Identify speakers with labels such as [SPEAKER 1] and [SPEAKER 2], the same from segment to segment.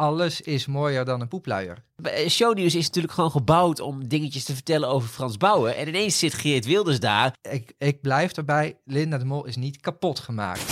[SPEAKER 1] alles is mooier dan een poepluier.
[SPEAKER 2] Shownieuws is natuurlijk gewoon gebouwd om dingetjes te vertellen over Frans Bauer. En ineens zit Geert Wilders daar.
[SPEAKER 1] Ik blijf erbij, Linda de Mol is niet kapot gemaakt.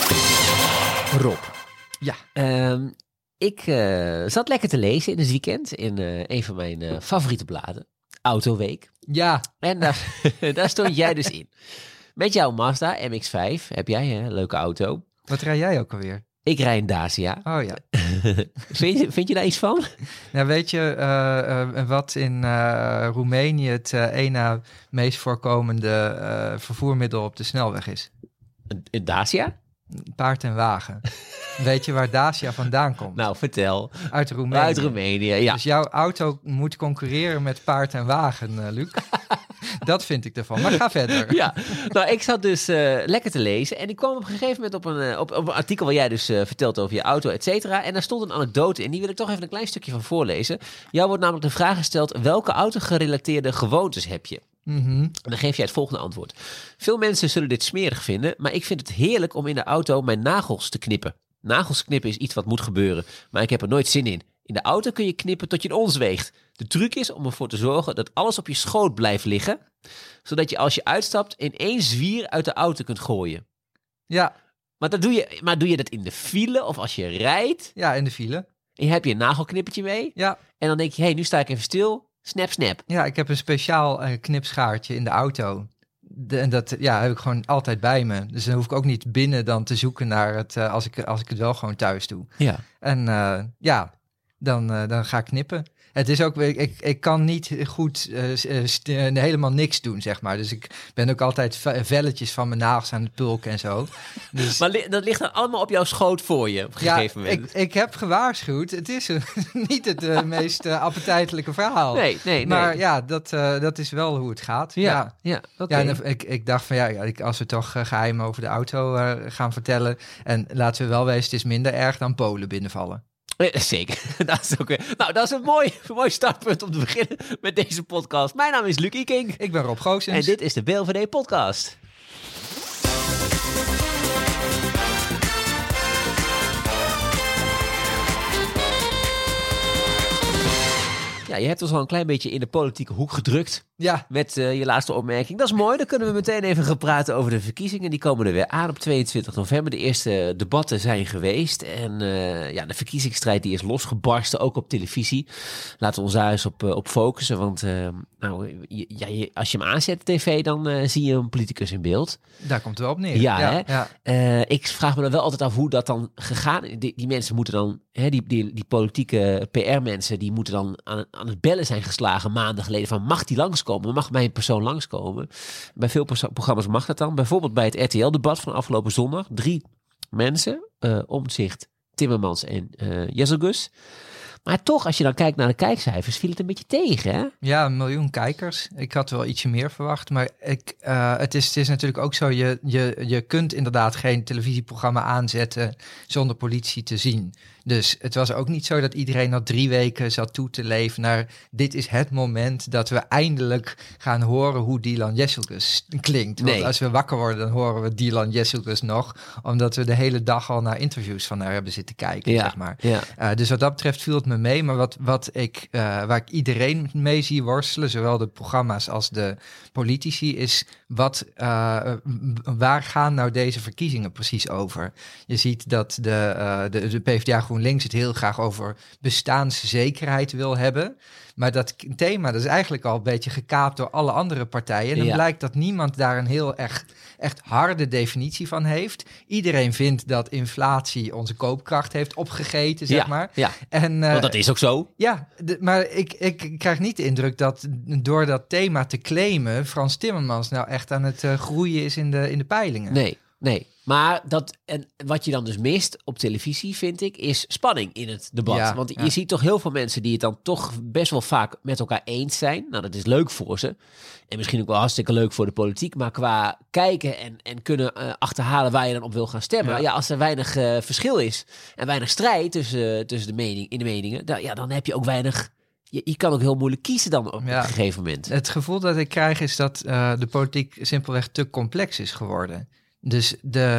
[SPEAKER 2] Rob.
[SPEAKER 1] Ja.
[SPEAKER 2] Ik zat lekker te lezen in het weekend in een van mijn favoriete bladen. Autoweek.
[SPEAKER 1] Ja.
[SPEAKER 2] En daar stond jij dus in. Met jouw Mazda MX-5 heb jij een leuke auto.
[SPEAKER 1] Wat rij jij ook alweer?
[SPEAKER 2] Ik rij een Dacia.
[SPEAKER 1] Oh ja.
[SPEAKER 2] Vind je daar iets van?
[SPEAKER 1] Nou, weet je wat in Roemenië het ene meest voorkomende vervoermiddel op de snelweg is?
[SPEAKER 2] Een Dacia?
[SPEAKER 1] Paard en wagen. Weet je waar Dacia vandaan komt?
[SPEAKER 2] Nou, vertel.
[SPEAKER 1] Uit Roemenië.
[SPEAKER 2] Uit Roemenië, ja.
[SPEAKER 1] Dus jouw auto moet concurreren met paard en wagen, Luc. Dat vind ik ervan. Maar ga verder.
[SPEAKER 2] Ja, nou, ik zat dus lekker te lezen. En ik kwam op een gegeven moment op een artikel waar jij dus vertelt over je auto, et cetera. En daar stond een anekdote in. Die wil ik toch even een klein stukje van voorlezen. Jou wordt namelijk de vraag gesteld: welke auto-gerelateerde gewoontes heb je?
[SPEAKER 1] Mm-hmm.
[SPEAKER 2] En dan geef jij het volgende antwoord. Veel mensen zullen dit smerig vinden, maar ik vind het heerlijk om in de auto mijn nagels te knippen. Nagels knippen is iets wat moet gebeuren, maar ik heb er nooit zin in. In de auto kun je knippen tot je een ons weegt. De truc is om ervoor te zorgen dat alles op je schoot blijft liggen, zodat je als je uitstapt in één zwier uit de auto kunt gooien.
[SPEAKER 1] Ja.
[SPEAKER 2] Maar doe je dat in de file of als je rijdt?
[SPEAKER 1] Ja, in de file.
[SPEAKER 2] En heb je een nagelknippertje mee?
[SPEAKER 1] Ja.
[SPEAKER 2] En dan denk je, nu sta ik even stil. Snap, snap.
[SPEAKER 1] Ja, ik heb een speciaal knipschaartje in de auto. En dat heb ik gewoon altijd bij me. Dus dan hoef ik ook niet binnen dan te zoeken naar het, als ik het wel gewoon thuis doe.
[SPEAKER 2] Ja.
[SPEAKER 1] En dan ga ik knippen. Het is ook, ik kan niet goed helemaal niks doen, zeg maar. Dus ik ben ook altijd velletjes van mijn nagels aan het pulken en zo. Dus,
[SPEAKER 2] Maar dat ligt dan allemaal op jouw schoot voor je op een gegeven moment.
[SPEAKER 1] Ik heb gewaarschuwd. Het is niet het meest appetijtelijke verhaal.
[SPEAKER 2] Nee.
[SPEAKER 1] Maar ja, dat is wel hoe het gaat.
[SPEAKER 2] Ja, okay.
[SPEAKER 1] Ja, en ik dacht van als we toch geheim over de auto gaan vertellen. En laten we wel wezen, het is minder erg dan Polen binnenvallen.
[SPEAKER 2] Zeker. Dat is ook nou, dat is een mooi startpunt om te beginnen met deze podcast. Mijn naam is Luc Iking.
[SPEAKER 1] Ik ben Rob Goossens.
[SPEAKER 2] En dit is de BLVD podcast. Ja, je hebt ons al een klein beetje in de politieke hoek gedrukt.
[SPEAKER 1] Ja.
[SPEAKER 2] Met je laatste opmerking. Dat is mooi. Dan kunnen we meteen even gaan praten over de verkiezingen. Die komen er weer aan op 22 november. De eerste debatten zijn geweest. En de verkiezingsstrijd die is losgebarsten, ook op televisie. Laten we ons daar eens op focussen. Want als je hem aanzet, tv, dan zie je een politicus in beeld.
[SPEAKER 1] Daar komt het wel op neer.
[SPEAKER 2] Ja. Ik vraag me dan wel altijd af hoe dat dan gegaan is. Die mensen moeten dan, die politieke PR-mensen, die moeten dan aan het bellen zijn geslagen maanden geleden van mag die langskomen? Mag mijn persoon langskomen? Bij veel programma's mag dat dan. Bijvoorbeeld bij het RTL-debat van afgelopen zondag. 3 mensen, Omtzigt, Timmermans en Jezelgus. Maar toch, als je dan kijkt naar de kijkcijfers, viel het een beetje tegen, hè?
[SPEAKER 1] Ja, 1 miljoen kijkers. Ik had wel ietsje meer verwacht. Maar het is natuurlijk ook zo, je kunt inderdaad geen televisieprogramma aanzetten zonder politie te zien. Dus het was ook niet zo dat iedereen na 3 weken zat toe te leven naar dit is het moment dat we eindelijk gaan horen hoe Dylan Jezelgus klinkt. Want als we wakker worden, dan horen we Dylan Jezelgus nog, omdat we de hele dag al naar interviews van haar hebben zitten kijken, zeg maar. Ja. Dus wat dat betreft viel het me mee, maar waar ik iedereen mee zie worstelen, zowel de programma's als de politici, is waar gaan nou deze verkiezingen precies over? Je ziet dat de PvdA GroenLinks het heel graag over bestaanszekerheid wil hebben. Maar dat thema, dat is eigenlijk al een beetje gekaapt door alle andere partijen. En dan blijkt dat niemand daar een heel echt harde definitie van heeft. Iedereen vindt dat inflatie onze koopkracht heeft opgegeten, zeg maar. Ja.
[SPEAKER 2] Want dat is ook zo.
[SPEAKER 1] Ja, maar ik krijg niet de indruk dat door dat thema te claimen Frans Timmermans nou echt aan het groeien is in de peilingen.
[SPEAKER 2] Nee. Maar wat je dan dus mist op televisie, vind ik, is spanning in het debat.
[SPEAKER 1] Ja,
[SPEAKER 2] want je ziet toch heel veel mensen die het dan toch best wel vaak met elkaar eens zijn. Nou, dat is leuk voor ze. En misschien ook wel hartstikke leuk voor de politiek. Maar qua kijken en kunnen achterhalen waar je dan op wil gaan stemmen. Ja, als er weinig verschil is en weinig strijd tussen de meningen, dan heb je ook weinig. Je kan ook heel moeilijk kiezen dan op een gegeven moment.
[SPEAKER 1] Het gevoel dat ik krijg is dat de politiek simpelweg te complex is geworden. Dus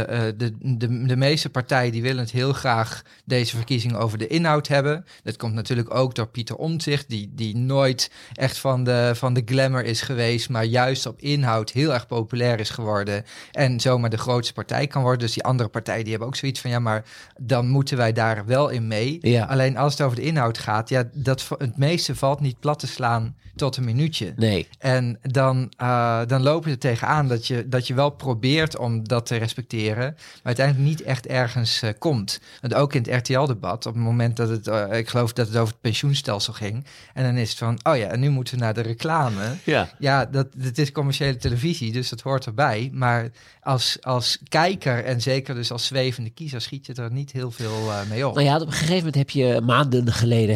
[SPEAKER 1] de meeste partijen die willen het heel graag deze verkiezingen over de inhoud hebben. Dat komt natuurlijk ook door Pieter Omtzigt, die nooit echt van de glamour is geweest, maar juist op inhoud heel erg populair is geworden en zomaar de grootste partij kan worden. Dus die andere partijen die hebben ook zoiets van, ja, maar dan moeten wij daar wel in mee.
[SPEAKER 2] Ja.
[SPEAKER 1] Alleen als het over de inhoud gaat, ja, het meeste valt niet plat te slaan tot een minuutje.
[SPEAKER 2] Nee.
[SPEAKER 1] En dan lopen ze tegenaan dat je wel probeert om dat te respecteren, maar uiteindelijk niet echt ergens komt. Want ook in het RTL-debat, op het moment dat ik geloof dat het over het pensioenstelsel ging, en dan is het van, oh ja, en nu moeten we naar de reclame. Ja, het is commerciële televisie, dus dat hoort erbij. Maar als kijker en zeker dus als zwevende kiezer schiet je er niet heel veel mee op.
[SPEAKER 2] Nou ja, op een gegeven moment heb je maanden geleden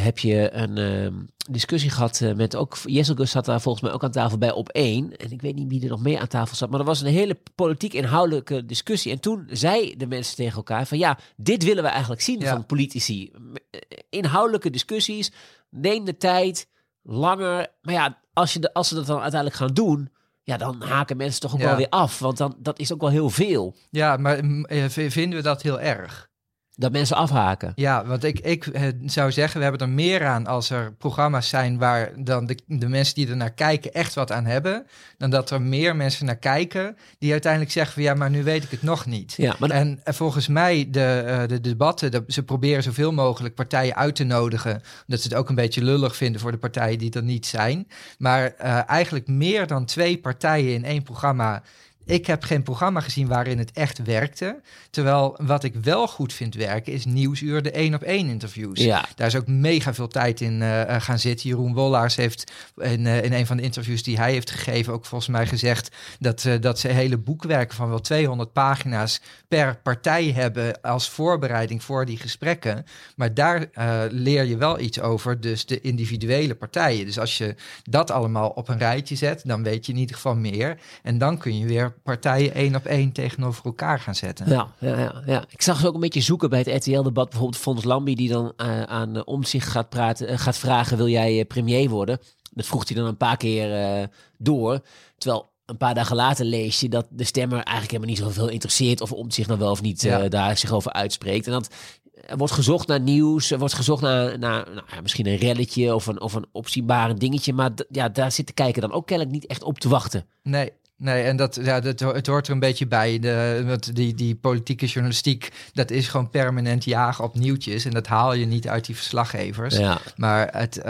[SPEAKER 2] een discussie gehad met ook Jesselgus zat daar volgens mij ook aan tafel bij Op1. En ik weet niet wie er nog meer aan tafel zat, maar er was een hele politiek inhoudelijke discussie. En toen zeiden de mensen tegen elkaar van ja, dit willen we eigenlijk zien van politici. Inhoudelijke discussies, neem de tijd, langer. Maar ja, als ze dat dan uiteindelijk gaan doen, ja, dan haken mensen toch ook wel weer af. Want dat is ook wel heel veel.
[SPEAKER 1] Ja, maar vinden we dat heel erg?
[SPEAKER 2] Dat mensen afhaken.
[SPEAKER 1] Ja, want ik zou zeggen, we hebben er meer aan als er programma's zijn waar dan de mensen die er naar kijken echt wat aan hebben, dan dat er meer mensen naar kijken die uiteindelijk zeggen van ja, maar nu weet ik het nog niet.
[SPEAKER 2] Ja, maar
[SPEAKER 1] en volgens mij de debatten, ze proberen zoveel mogelijk partijen uit te nodigen, omdat ze het ook een beetje lullig vinden voor de partijen die er niet zijn. Maar eigenlijk meer dan 2 partijen in 1 programma. Ik heb geen programma gezien waarin het echt werkte. Terwijl wat ik wel goed vind werken is Nieuwsuur, de 1-op-1 interviews.
[SPEAKER 2] Ja.
[SPEAKER 1] Daar is ook mega veel tijd in gaan zitten. Jeroen Wollaars heeft in een van de interviews die hij heeft gegeven ook volgens mij gezegd dat ze hele boekwerken van wel 200 pagina's per partij hebben als voorbereiding voor die gesprekken. Maar daar leer je wel iets over, dus de individuele partijen. Dus als je dat allemaal op een rijtje zet, dan weet je in ieder geval meer. En dan kun je weer partijen 1-op-1 tegenover elkaar gaan zetten.
[SPEAKER 2] Ja. Ik zag ze ook een beetje zoeken bij het RTL-debat. Bijvoorbeeld Fons Lambie die dan aan Omtzigt gaat vragen, wil jij premier worden? Dat vroeg hij dan een paar keer door. Terwijl een paar dagen later lees je dat de stemmer eigenlijk helemaal niet zoveel interesseert of Omtzigt nou wel of niet daar zich over uitspreekt. En dat er wordt gezocht naar nieuws, er wordt gezocht naar misschien een relletje of een opzienbare dingetje. Maar daar zit de kijker dan ook kennelijk niet echt op te wachten.
[SPEAKER 1] Nee, en het hoort er een beetje bij. Want die politieke journalistiek, dat is gewoon permanent jagen op nieuwtjes. En dat haal je niet uit die verslaggevers. Ja. Maar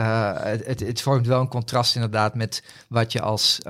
[SPEAKER 1] het vormt wel een contrast inderdaad met wat je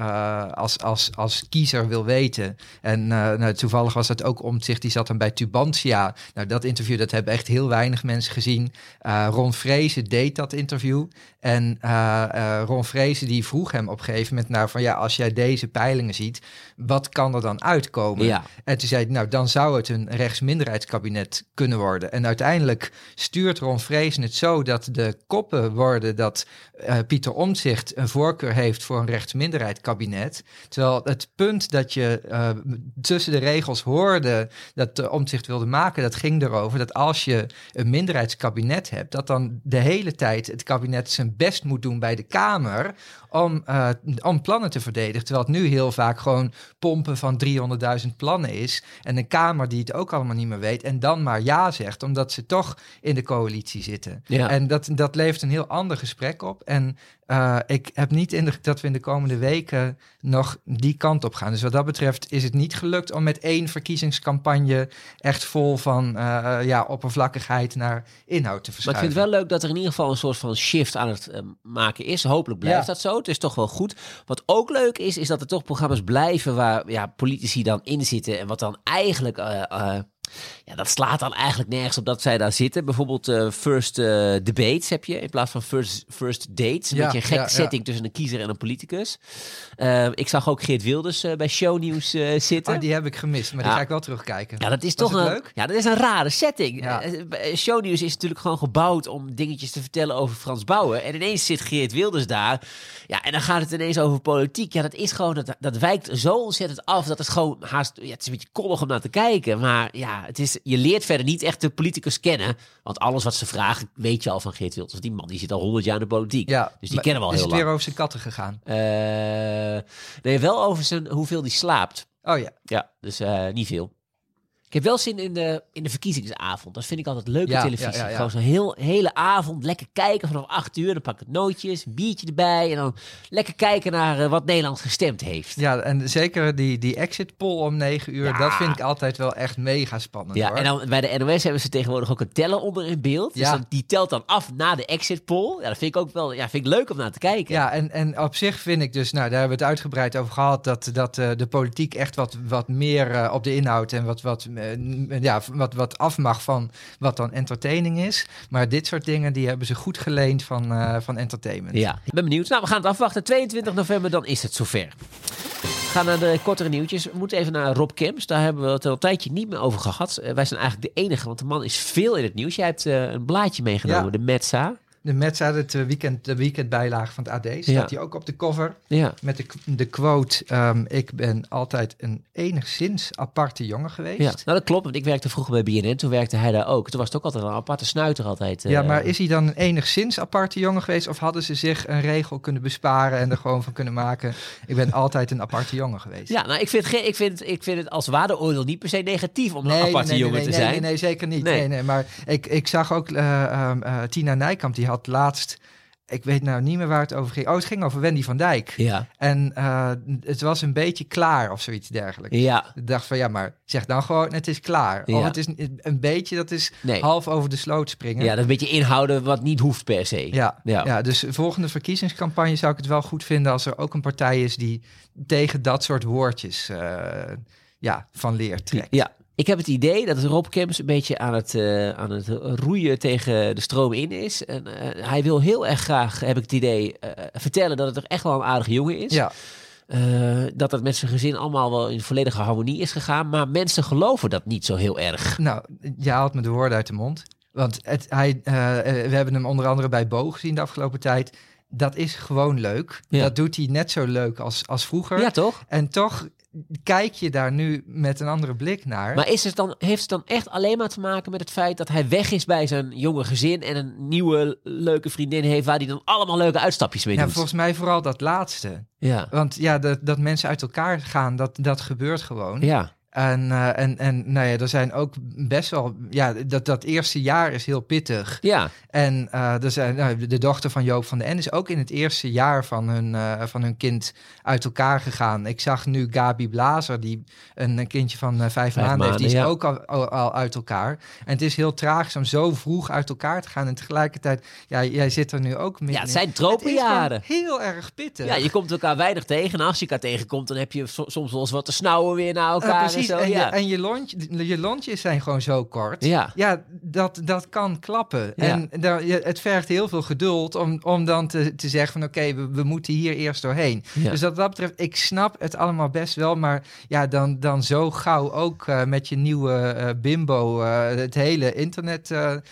[SPEAKER 1] als kiezer wil weten. En toevallig was dat ook Omtzigt, die zat dan bij Tubantia. Nou, dat interview, dat hebben echt heel weinig mensen gezien. Ron Vreese deed dat interview. En Ron Vreese die vroeg hem op een gegeven moment van ja, als jij deze peilingen ziet, wat kan er dan uitkomen? Ja. En toen zei hij, nou, dan zou het een rechtsminderheidskabinet kunnen worden. En uiteindelijk stuurt Ron Vreese het zo dat de koppen worden dat Pieter Omtzigt een voorkeur heeft voor een rechtsminderheidskabinet. Terwijl het punt dat je tussen de regels hoorde dat Omtzigt wilde maken, dat ging erover dat als je een minderheidskabinet hebt, dat dan de hele tijd het kabinet zijn best moet doen bij de Kamer om plannen te verdedigen. Terwijl het nu heel vaak gewoon pompen van 300.000 plannen is. En een Kamer die het ook allemaal niet meer weet en dan maar ja zegt, omdat ze toch in de coalitie zitten. Ja. En dat levert een heel ander gesprek op. En ik heb niet indruk dat we in de komende weken nog die kant op gaan. Dus wat dat betreft is het niet gelukt om met 1 verkiezingscampagne echt vol van oppervlakkigheid naar inhoud te verschuiven.
[SPEAKER 2] Maar ik vind het wel leuk dat er in ieder geval een soort van shift aan het maken is. Hopelijk blijft dat zo. Het is toch wel goed. Wat ook leuk is dat er toch programma's blijven waar politici dan in zitten en wat dan eigenlijk dat slaat dan eigenlijk nergens op dat zij daar zitten. Bijvoorbeeld First Debates heb je in plaats van First Dates. Een beetje een gekke setting tussen een kiezer en een politicus. Ik zag ook Geert Wilders bij Shownieuws zitten.
[SPEAKER 1] Oh, die heb ik gemist, maar die ga ik wel terugkijken.
[SPEAKER 2] Ja, dat is toch leuk? Ja, dat is een rare setting. Ja. Shownieuws is natuurlijk gewoon gebouwd om dingetjes te vertellen over Frans Bauer. En ineens zit Geert Wilders daar. Ja, en dan gaat het ineens over politiek. Ja, dat is gewoon, dat wijkt zo ontzettend af dat het gewoon haast, het is een beetje kollig om naar te kijken. Maar ja, je leert verder niet echt de politicus kennen. Want alles wat ze vragen, weet je al van Geert Wilders. Want die man die zit al 100 jaar in de politiek. Ja, dus die kennen we al heel lang.
[SPEAKER 1] Is het weer over zijn katten gegaan?
[SPEAKER 2] Nee, wel over hoeveel die slaapt.
[SPEAKER 1] Oh ja.
[SPEAKER 2] Ja, dus niet veel. Ik heb wel zin in de verkiezingsavond. Dat vind ik altijd leuke televisie.
[SPEAKER 1] Ja.
[SPEAKER 2] Gewoon zo'n hele avond lekker kijken vanaf 8 uur. Dan pak ik nootjes, een biertje erbij. En dan lekker kijken naar wat Nederland gestemd heeft.
[SPEAKER 1] Ja, en zeker die exit poll om 9 uur,
[SPEAKER 2] Ja.
[SPEAKER 1] dat vind ik altijd wel echt mega spannend.
[SPEAKER 2] Ja,
[SPEAKER 1] hoor.
[SPEAKER 2] en dan bij de NOS hebben ze tegenwoordig ook een teller onder in beeld. Dus die telt dan af na de exit poll. Ja, dat vind ik ook wel vind ik leuk om naar te kijken.
[SPEAKER 1] Ja, en op zich vind ik dus, nou, daar hebben we het uitgebreid over gehad, dat de politiek echt wat meer op de inhoud en wat af mag van wat dan entertaining is. Maar dit soort dingen, die hebben ze goed geleend van entertainment.
[SPEAKER 2] Ja, ik ben benieuwd. Nou, we gaan het afwachten. 22 november, dan is het zover. We gaan naar de kortere nieuwtjes. We moeten even naar Rob Kemps. Daar hebben we het al een tijdje niet meer over gehad. Wij zijn eigenlijk de enige, want de man is veel in het nieuws. Jij hebt een blaadje meegenomen, de Metza.
[SPEAKER 1] De Metza, de weekendbijlage van het AD, staat hij ook op de cover.
[SPEAKER 2] Ja.
[SPEAKER 1] Met de quote, ik ben altijd een enigszins aparte jongen geweest.
[SPEAKER 2] Ja, nou dat klopt, want ik werkte vroeger bij BNN, toen werkte hij daar ook. Toen was het ook altijd een aparte snuiter altijd.
[SPEAKER 1] Ja, maar is hij dan een enigszins aparte jongen geweest? Of hadden ze zich een regel kunnen besparen en er gewoon van kunnen maken, ik ben altijd een aparte jongen geweest?
[SPEAKER 2] Ja, nou ik vind het als waardeoordeel niet per se negatief om een aparte jongen te zijn.
[SPEAKER 1] Nee, zeker niet. Nee, maar ik zag ook Tina Nijkamp, die had laatst, ik weet nou niet meer waar het over ging. Oh, het ging over Wendy van Dijk.
[SPEAKER 2] Ja.
[SPEAKER 1] En het was een beetje klaar of zoiets dergelijks.
[SPEAKER 2] Ja.
[SPEAKER 1] Ik dacht van, ja, maar zeg dan gewoon, het is klaar.
[SPEAKER 2] Ja.
[SPEAKER 1] Of het is een beetje, dat is half over de sloot springen.
[SPEAKER 2] Ja, dat een beetje inhouden wat niet hoeft per se.
[SPEAKER 1] Ja, dus volgende verkiezingscampagne zou ik het wel goed vinden als er ook een partij is die tegen dat soort woordjes van leer trekt.
[SPEAKER 2] Ja. Ik heb het idee dat Rob Kemps een beetje aan het roeien tegen de stroom in is. En hij wil heel erg graag, heb ik het idee, vertellen dat het toch echt wel een aardige jongen is.
[SPEAKER 1] Ja.
[SPEAKER 2] Dat het met zijn gezin allemaal wel in volledige harmonie is gegaan. Maar mensen geloven dat niet zo heel erg.
[SPEAKER 1] Nou, je haalt me de woorden uit de mond. Want we hebben hem onder andere bij Bo gezien de afgelopen tijd. Dat is gewoon leuk.
[SPEAKER 2] Ja.
[SPEAKER 1] Dat doet hij net zo leuk als vroeger.
[SPEAKER 2] Ja, toch?
[SPEAKER 1] En toch kijk je daar nu met een andere blik naar.
[SPEAKER 2] Maar heeft het dan echt alleen maar te maken met het feit dat hij weg is bij zijn jonge gezin en een nieuwe leuke vriendin heeft waar hij dan allemaal leuke uitstapjes mee doet?
[SPEAKER 1] Volgens mij vooral dat laatste.
[SPEAKER 2] Ja.
[SPEAKER 1] Want dat mensen uit elkaar gaan, dat gebeurt gewoon.
[SPEAKER 2] Ja.
[SPEAKER 1] En nou ja, er zijn ook best wel, dat eerste jaar is heel pittig.
[SPEAKER 2] Ja.
[SPEAKER 1] En er zijn, de dochter van Joop van den Ende is ook in het eerste jaar van hun kind uit elkaar gegaan. Ik zag nu Gabi Blazer, die een kindje van 5 maanden heeft, die is ook al uit elkaar. En het is heel tragisch om zo vroeg uit elkaar te gaan. En tegelijkertijd, jij zit er nu ook mee.
[SPEAKER 2] Ja, het zijn tropenjaren.
[SPEAKER 1] Het is heel erg pittig.
[SPEAKER 2] Ja, je komt elkaar weinig tegen. En als je elkaar tegenkomt, dan heb je soms wel eens wat te snauwen weer naar elkaar.
[SPEAKER 1] Precies.
[SPEAKER 2] Zo,
[SPEAKER 1] en je lontjes zijn gewoon zo kort.
[SPEAKER 2] Ja,
[SPEAKER 1] dat kan klappen.
[SPEAKER 2] Ja.
[SPEAKER 1] En het vergt heel veel geduld om dan te zeggen van oké, we moeten hier eerst doorheen.
[SPEAKER 2] Ja.
[SPEAKER 1] Dus wat dat betreft, ik snap het allemaal best wel. Maar ja, dan zo gauw ook met je nieuwe bimbo het hele internet,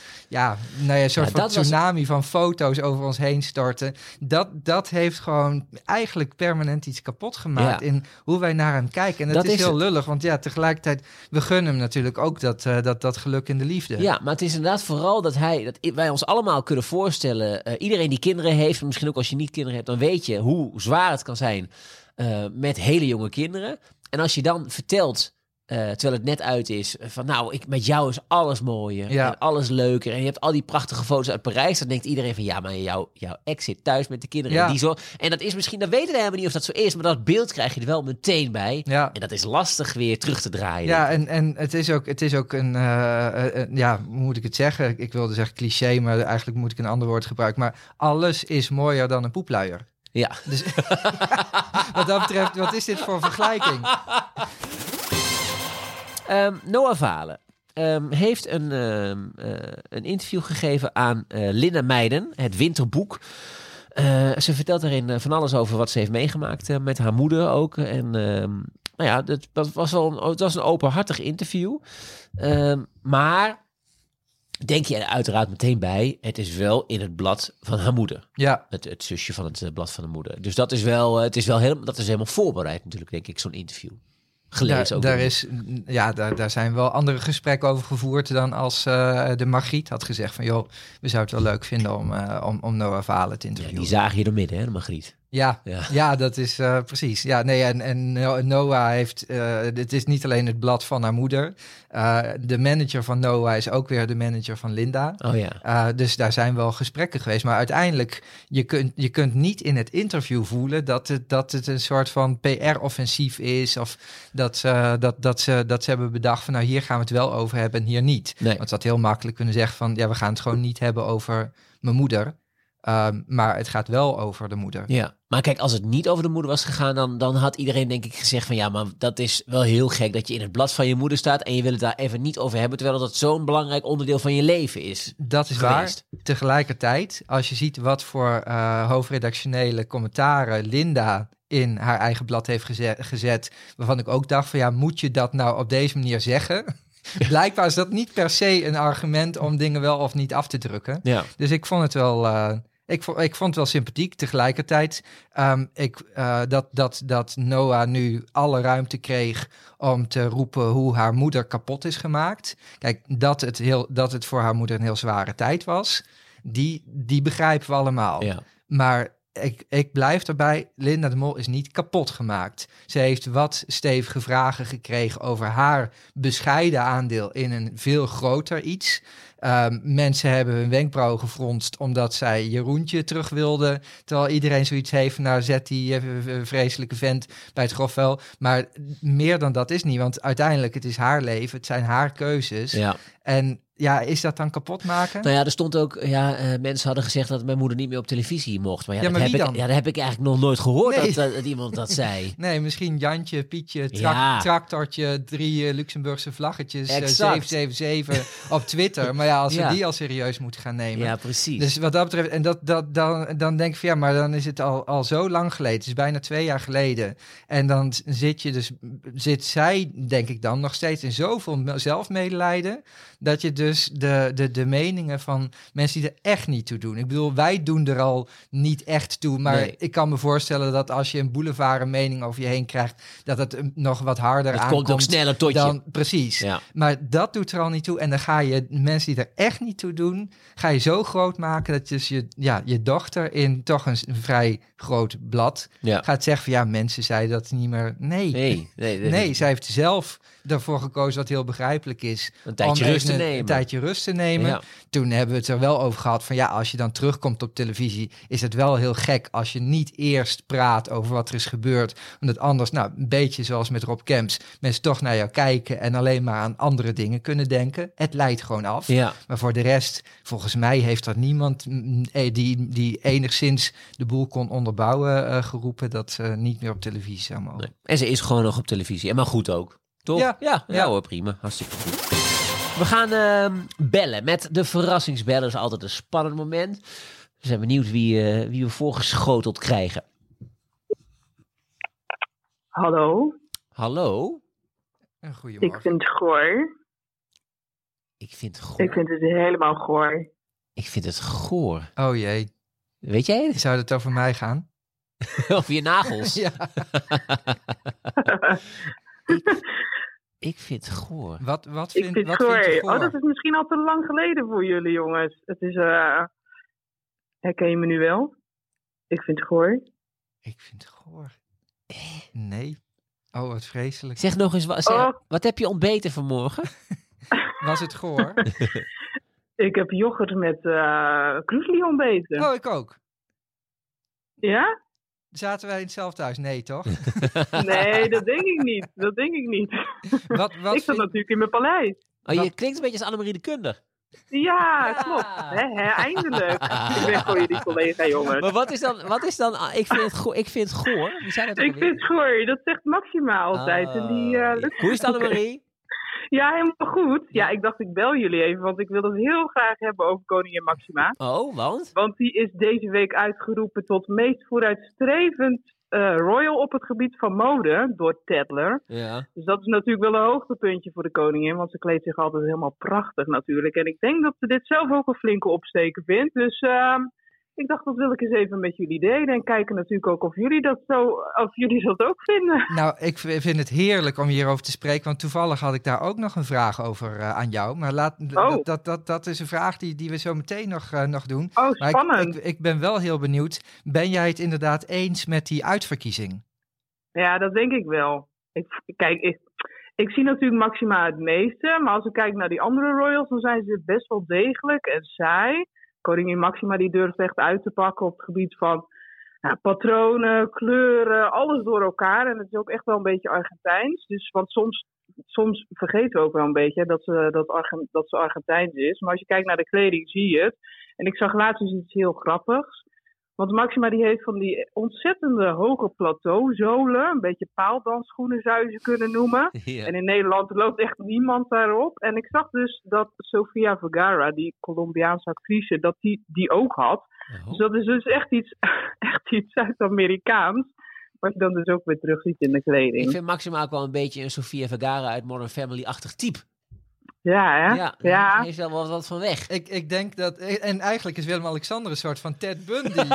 [SPEAKER 1] een soort van tsunami van foto's over ons heen storten. Dat heeft gewoon eigenlijk permanent iets kapot gemaakt in hoe wij naar hem kijken. En dat is heel lullig, want tegelijkertijd, we gunnen hem natuurlijk ook dat geluk in de liefde.
[SPEAKER 2] Ja, maar het is inderdaad vooral dat wij ons allemaal kunnen voorstellen, iedereen die kinderen heeft, misschien ook als je niet kinderen hebt, dan weet je hoe zwaar het kan zijn met hele jonge kinderen. En als je dan vertelt, terwijl het net uit is, van met jou is alles mooier en alles leuker. En je hebt al die prachtige foto's uit Parijs. Dan denkt iedereen van, maar jouw ex zit thuis met de kinderen.
[SPEAKER 1] Ja.
[SPEAKER 2] En, en dat is misschien, dat weten we helemaal niet of dat zo is. Maar dat beeld krijg je er wel meteen bij.
[SPEAKER 1] Ja.
[SPEAKER 2] En dat is lastig weer terug te draaien.
[SPEAKER 1] Ja, en het is ook een hoe moet ik het zeggen? Ik wilde zeggen cliché, maar eigenlijk moet ik een ander woord gebruiken. Maar alles is mooier dan een poepluier.
[SPEAKER 2] Ja.
[SPEAKER 1] Dus wat dat betreft, wat is dit voor vergelijking?
[SPEAKER 2] Noah Valen heeft een interview gegeven aan Linda Meijden, het Winterboek. Ze vertelt daarin van alles over wat ze heeft meegemaakt met haar moeder ook. En dat was een openhartig interview. Maar denk je er uiteraard meteen bij, het is wel in het blad van haar moeder.
[SPEAKER 1] Ja.
[SPEAKER 2] Het zusje van het blad van de moeder. Dus dat is helemaal voorbereid natuurlijk, denk ik, zo'n interview. Gelezen
[SPEAKER 1] daar zijn wel andere gesprekken over gevoerd dan als de Margriet had gezegd van, joh, we zouden het wel leuk vinden om Noah Valen te interviewen.
[SPEAKER 2] Ja, die zagen je door midden, hè, de Margriet.
[SPEAKER 1] Ja, dat is precies. Ja, nee, en Noah heeft... het is niet alleen het blad van haar moeder. De manager van Noah is ook weer de manager van Linda.
[SPEAKER 2] Oh ja.
[SPEAKER 1] Dus daar zijn wel gesprekken geweest. Maar uiteindelijk, je kunt niet in het interview voelen dat het een soort van PR-offensief is. Of dat ze hebben bedacht van nou, hier gaan we het wel over hebben en hier niet.
[SPEAKER 2] Nee.
[SPEAKER 1] Want ze had heel makkelijk kunnen zeggen van ja, we gaan het gewoon niet hebben over mijn moeder. Maar het gaat wel over de moeder.
[SPEAKER 2] Ja, maar kijk, als het niet over de moeder was gegaan, dan had iedereen denk ik gezegd van ja, maar dat is wel heel gek dat je in het blad van je moeder staat en je wil het daar even niet over hebben, terwijl dat zo'n belangrijk onderdeel van je leven is.
[SPEAKER 1] Dat is
[SPEAKER 2] geweest.
[SPEAKER 1] waar. Tegelijkertijd, als je ziet wat voor hoofdredactionele commentaren Linda in haar eigen blad heeft gezet, waarvan ik ook dacht van ja, moet je dat nou op deze manier zeggen? Blijkbaar is dat niet per se een argument om dingen wel of niet af te drukken.
[SPEAKER 2] Ja.
[SPEAKER 1] Dus ik vond het wel... Ik vond het wel sympathiek. Tegelijkertijd dat Noah nu alle ruimte kreeg om te roepen hoe haar moeder kapot is gemaakt. Kijk, dat het voor haar moeder een heel zware tijd was, die begrijpen we allemaal.
[SPEAKER 2] Ja.
[SPEAKER 1] Maar ik blijf erbij, Linda de Mol is niet kapot gemaakt. Ze heeft wat stevige vragen gekregen over haar bescheiden aandeel in een veel groter iets. Mensen hebben hun wenkbrauwen gefronst omdat zij Jeroentje terug wilden. Terwijl iedereen zoiets heeft, nou zet die vreselijke vent bij het grofvuil. Maar meer dan dat is niet, want uiteindelijk het is haar leven, het zijn haar keuzes.
[SPEAKER 2] Ja.
[SPEAKER 1] En ja, is dat dan kapot maken?
[SPEAKER 2] Nou ja, er stond ook, mensen hadden gezegd dat mijn moeder niet meer op televisie mocht. Maar,
[SPEAKER 1] maar wie dan?
[SPEAKER 2] Dat heb ik eigenlijk nog nooit gehoord
[SPEAKER 1] Nee.
[SPEAKER 2] dat iemand dat zei.
[SPEAKER 1] Nee, misschien Jantje, Pietje, tractortje, 3 Luxemburgse vlaggetjes,
[SPEAKER 2] Exact.
[SPEAKER 1] 777 op Twitter. Maar ja, als we die al serieus moeten gaan nemen.
[SPEAKER 2] Ja, precies.
[SPEAKER 1] Dus wat dat betreft, en dan denk ik van ja, maar dan is het al zo lang geleden. Het is bijna 2 jaar geleden. En dan zit zij, denk ik dan, nog steeds in zoveel zelfmedelijden, dat je dus de meningen van mensen die er echt niet toe doen. Ik bedoel, wij doen er al niet echt toe, maar ik kan me voorstellen dat als je een boulevard een mening over je heen krijgt, dat het nog wat harder aankomt.
[SPEAKER 2] Het komt ook sneller tot je.
[SPEAKER 1] Precies.
[SPEAKER 2] Ja.
[SPEAKER 1] Maar dat doet er al niet toe. En dan ga je mensen die er echt niet toe doen, ga je zo groot maken dat dus je dochter in toch een vrij groot blad gaat zeggen van ja, mensen zeiden dat niet meer. Nee, zij heeft zelf ervoor gekozen, wat heel begrijpelijk is,
[SPEAKER 2] een tijdje
[SPEAKER 1] rust te nemen. Ja. Toen hebben we het er wel over gehad van ja, als je dan terugkomt op televisie, is het wel heel gek als je niet eerst praat over wat er is gebeurd, omdat anders, nou, een beetje zoals met Rob Kemps, mensen toch naar jou kijken en alleen maar aan andere dingen kunnen denken. Het leidt gewoon af. Ja. Maar voor de rest, volgens mij heeft er niemand die enigszins de boel kon onderbouwen geroepen dat ze niet meer op televisie zou mogen.
[SPEAKER 2] Nee. En ze is gewoon nog op televisie. En maar goed ook. Toch? Ja hoor, prima. Hartstikke goed. We gaan bellen met de verrassingsbeller. Dat is altijd een spannend moment. We zijn benieuwd wie we voorgeschoteld krijgen.
[SPEAKER 3] Hallo.
[SPEAKER 2] Hallo.
[SPEAKER 1] Goedemorgen.
[SPEAKER 3] Ik vind het goor.
[SPEAKER 2] Ik vind
[SPEAKER 3] het helemaal goor.
[SPEAKER 2] Ik vind het goor.
[SPEAKER 1] Oh jee.
[SPEAKER 2] Weet jij het?
[SPEAKER 1] Zou het over mij gaan?
[SPEAKER 2] Over je nagels?
[SPEAKER 1] Ja.
[SPEAKER 2] Ik vind het goor.
[SPEAKER 1] Wat
[SPEAKER 3] vind je goor? Oh, dat is misschien al te lang geleden voor jullie, jongens. Het is, herken je me nu wel? Ik vind het goor.
[SPEAKER 1] Ik vind het goor. Nee. Oh, wat vreselijk.
[SPEAKER 2] Zeg nog eens, wat heb je ontbeten vanmorgen?
[SPEAKER 1] Was het goor?
[SPEAKER 3] Ik heb yoghurt met kroesli ontbeten.
[SPEAKER 1] Oh, ik ook.
[SPEAKER 3] Ja?
[SPEAKER 1] Zaten wij in hetzelfde huis? Nee, toch?
[SPEAKER 3] Nee, dat denk ik niet.
[SPEAKER 1] Wat
[SPEAKER 3] ik zat natuurlijk in mijn paleis.
[SPEAKER 2] Oh, je klinkt een beetje als Annemarie de Kunder.
[SPEAKER 3] Ja, klopt. Eindelijk. Ik ben gewoon jullie collega, jongens.
[SPEAKER 2] Maar wat is dan ik vind het goor. Wie zei dat
[SPEAKER 3] ik vind het goor. Dat zegt Maxima altijd. En die,
[SPEAKER 2] hoe is het, Annemarie?
[SPEAKER 3] Ja, helemaal goed. Ja, ik dacht ik bel jullie even, want ik wil het heel graag hebben over koningin Maxima.
[SPEAKER 2] Oh, want?
[SPEAKER 3] Want die is deze week uitgeroepen tot meest vooruitstrevend royal op het gebied van mode door Tatler.
[SPEAKER 2] Ja.
[SPEAKER 3] Dus dat is natuurlijk wel een hoogtepuntje voor de koningin, want ze kleedt zich altijd helemaal prachtig natuurlijk. En ik denk dat ze dit zelf ook een flinke opsteken vindt. Dus Ik dacht, dat wil ik eens even met jullie delen. En kijken natuurlijk ook of jullie dat ook vinden.
[SPEAKER 1] Nou, ik vind het heerlijk om hierover te spreken. Want toevallig had ik daar ook nog een vraag over aan jou. Maar dat is een vraag die we zo meteen nog doen.
[SPEAKER 3] Oh, spannend.
[SPEAKER 1] Maar ik ben wel heel benieuwd. Ben jij het inderdaad eens met die uitverkiezing?
[SPEAKER 3] Ja, dat denk ik wel. Ik zie natuurlijk Maxima het meeste. Maar als ik kijk naar die andere royals, dan zijn ze best wel degelijk en saai. Koningin Maxima die durft echt uit te pakken op het gebied van patronen, kleuren, alles door elkaar. En het is ook echt wel een beetje Argentijns. Dus, want soms vergeten we ook wel een beetje dat ze Argentijns is. Maar als je kijkt naar de kleding zie je het. En ik zag laatst dus iets heel grappigs. Want Maxima die heeft van die ontzettende hoge plateauzolen. Een beetje paaldansschoenen zou je ze kunnen noemen. Ja. En in Nederland loopt echt niemand daarop. En ik zag dus dat Sofia Vergara, die Colombiaanse actrice, dat die ook had. Oh. Dus dat is dus echt iets Zuid-Amerikaans. Wat je dan dus ook weer terug ziet in de kleding.
[SPEAKER 2] Ik vind Maxima ook wel een beetje een Sofia Vergara uit Modern Family-achtig type.
[SPEAKER 3] Ja, hè?
[SPEAKER 2] Ja. Daar heeft wel wat van weg.
[SPEAKER 1] Ik denk dat... En eigenlijk is Willem-Alexander een soort van Ted Bundy.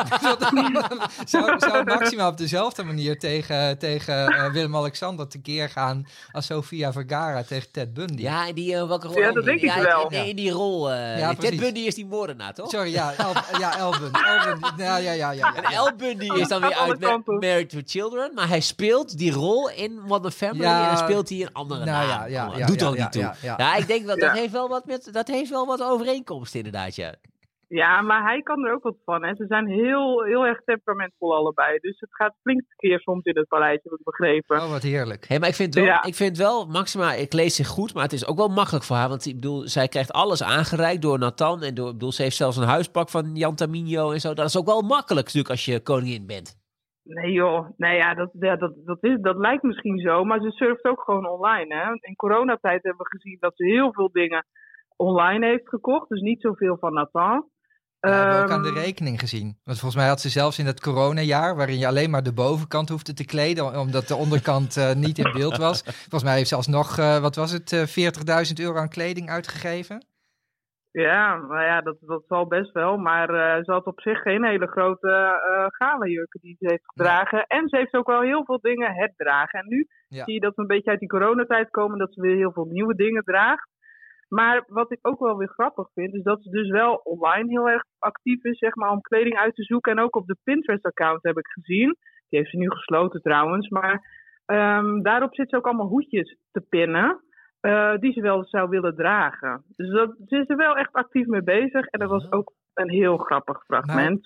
[SPEAKER 1] zou Maxima op dezelfde manier tegen Willem-Alexander tekeer gaan als Sofia Vergara tegen Ted Bundy?
[SPEAKER 2] Ja, in die welke rol?
[SPEAKER 3] Ja, dat denk ik wel.
[SPEAKER 2] In die rol. Ted Bundy is die moordenaar, toch?
[SPEAKER 1] Sorry, El Bundy. Ja.
[SPEAKER 2] En El Bundy is dan weer uit Married to Children, maar hij speelt die rol in Modern Family en dan speelt hij een andere naam. Doet ook niet toe. Ja, ik denk dat heeft wel wat overeenkomst inderdaad, ja.
[SPEAKER 3] Ja, maar hij kan er ook wat van. En ze zijn heel, heel erg temperamentvol allebei. Dus het gaat flink keer soms in het paleis, heb ik begrepen.
[SPEAKER 1] Oh, wat heerlijk.
[SPEAKER 2] Hey, maar ik vind wel, Maxima, ik lees zich goed, maar het is ook wel makkelijk voor haar. Want ik bedoel, zij krijgt alles aangereikt door Nathan. En ze heeft zelfs een huispak van Jan Tamino en zo. Dat is ook wel makkelijk natuurlijk als je koningin bent.
[SPEAKER 3] Nee joh, dat lijkt misschien zo, maar ze surft ook gewoon online. Hè? In coronatijd hebben we gezien dat ze heel veel dingen online heeft gekocht, dus niet zoveel van Nathan.
[SPEAKER 1] Ja, we hebben ook aan de rekening gezien. Want volgens mij had ze zelfs in het coronajaar, waarin je alleen maar de bovenkant hoefde te kleden, omdat de onderkant niet in beeld was. Volgens mij heeft ze alsnog, €40.000 aan kleding uitgegeven.
[SPEAKER 3] Ja, nou ja, dat zal best wel. Maar ze had op zich geen hele grote galenjurken die ze heeft gedragen. Nee. En ze heeft ook wel heel veel dingen herdragen. En nu zie je dat we een beetje uit die coronatijd komen, dat ze weer heel veel nieuwe dingen draagt. Maar wat ik ook wel weer grappig vind, is dat ze dus wel online heel erg actief is, zeg maar, om kleding uit te zoeken. En ook op de Pinterest-account heb ik gezien. Die heeft ze nu gesloten trouwens. Maar daarop zit ze ook allemaal hoedjes te pinnen. Die ze wel zou willen dragen. Dus ze is er wel echt actief mee bezig. En dat was ook een heel grappig fragment.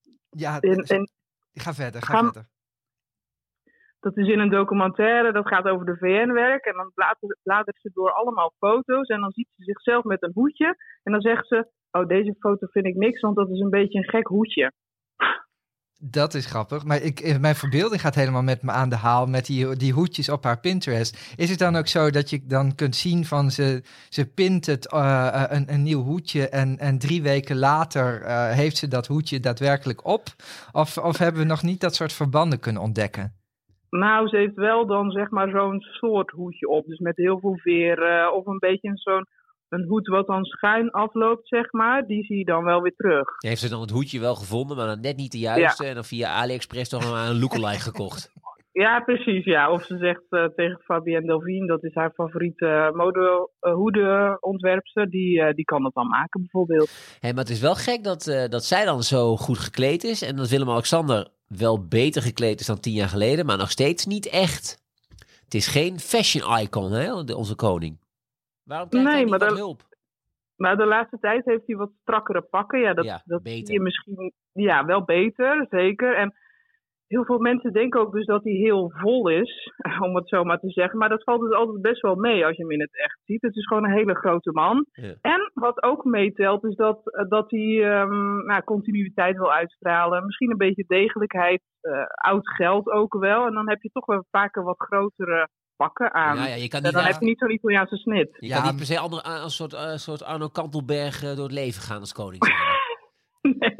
[SPEAKER 1] Ga verder.
[SPEAKER 3] Dat is in een documentaire, dat gaat over de VN-werk. En dan bladert ze door allemaal foto's. En dan ziet ze zichzelf met een hoedje. En dan zegt ze, oh, deze foto vind ik niks, want dat is een beetje een gek hoedje.
[SPEAKER 1] Dat is grappig, maar mijn verbeelding gaat helemaal met me aan de haal met die hoedjes op haar Pinterest. Is het dan ook zo dat je dan kunt zien van ze pint het een nieuw hoedje en 3 weken later heeft ze dat hoedje daadwerkelijk op? Of hebben we nog niet dat soort verbanden kunnen ontdekken?
[SPEAKER 3] Nou, ze heeft wel dan zeg maar zo'n soort hoedje op, dus met heel veel veren of een beetje een hoed wat dan schuin afloopt, zeg maar, die zie je dan wel weer terug.
[SPEAKER 2] Heeft ze dan het hoedje wel gevonden, maar dan net niet de juiste. Ja. En dan via AliExpress toch nog een lookalike gekocht.
[SPEAKER 3] Ja, precies, ja. Of ze zegt tegen Fabienne Delvine, dat is haar favoriete hoedenontwerpster, die kan dat dan maken bijvoorbeeld.
[SPEAKER 2] Hey, maar het is wel gek dat zij dan zo goed gekleed is en dat Willem-Alexander wel beter gekleed is dan 10 jaar geleden, maar nog steeds niet echt. Het is geen fashion icon, hè, onze koning. Waarom krijgt hij niet wat hulp?
[SPEAKER 3] Maar de laatste tijd heeft hij wat strakkere pakken. Ja, dat zie je misschien wel beter, zeker. En heel veel mensen denken ook dus dat hij heel vol is, om het zo maar te zeggen. Maar dat valt dus altijd best wel mee als je hem in het echt ziet. Het is gewoon een hele grote man. Ja. En wat ook meetelt is dat hij continuïteit wil uitstralen. Misschien een beetje degelijkheid, oud geld ook wel. En dan heb je toch wel vaker wat grotere pakken aan.
[SPEAKER 2] Ja, je kan niet
[SPEAKER 3] dan heb je niet zo'n Italiaanse snit.
[SPEAKER 2] Je kan niet per se een soort Arno Kantelberg door het leven gaan als koning.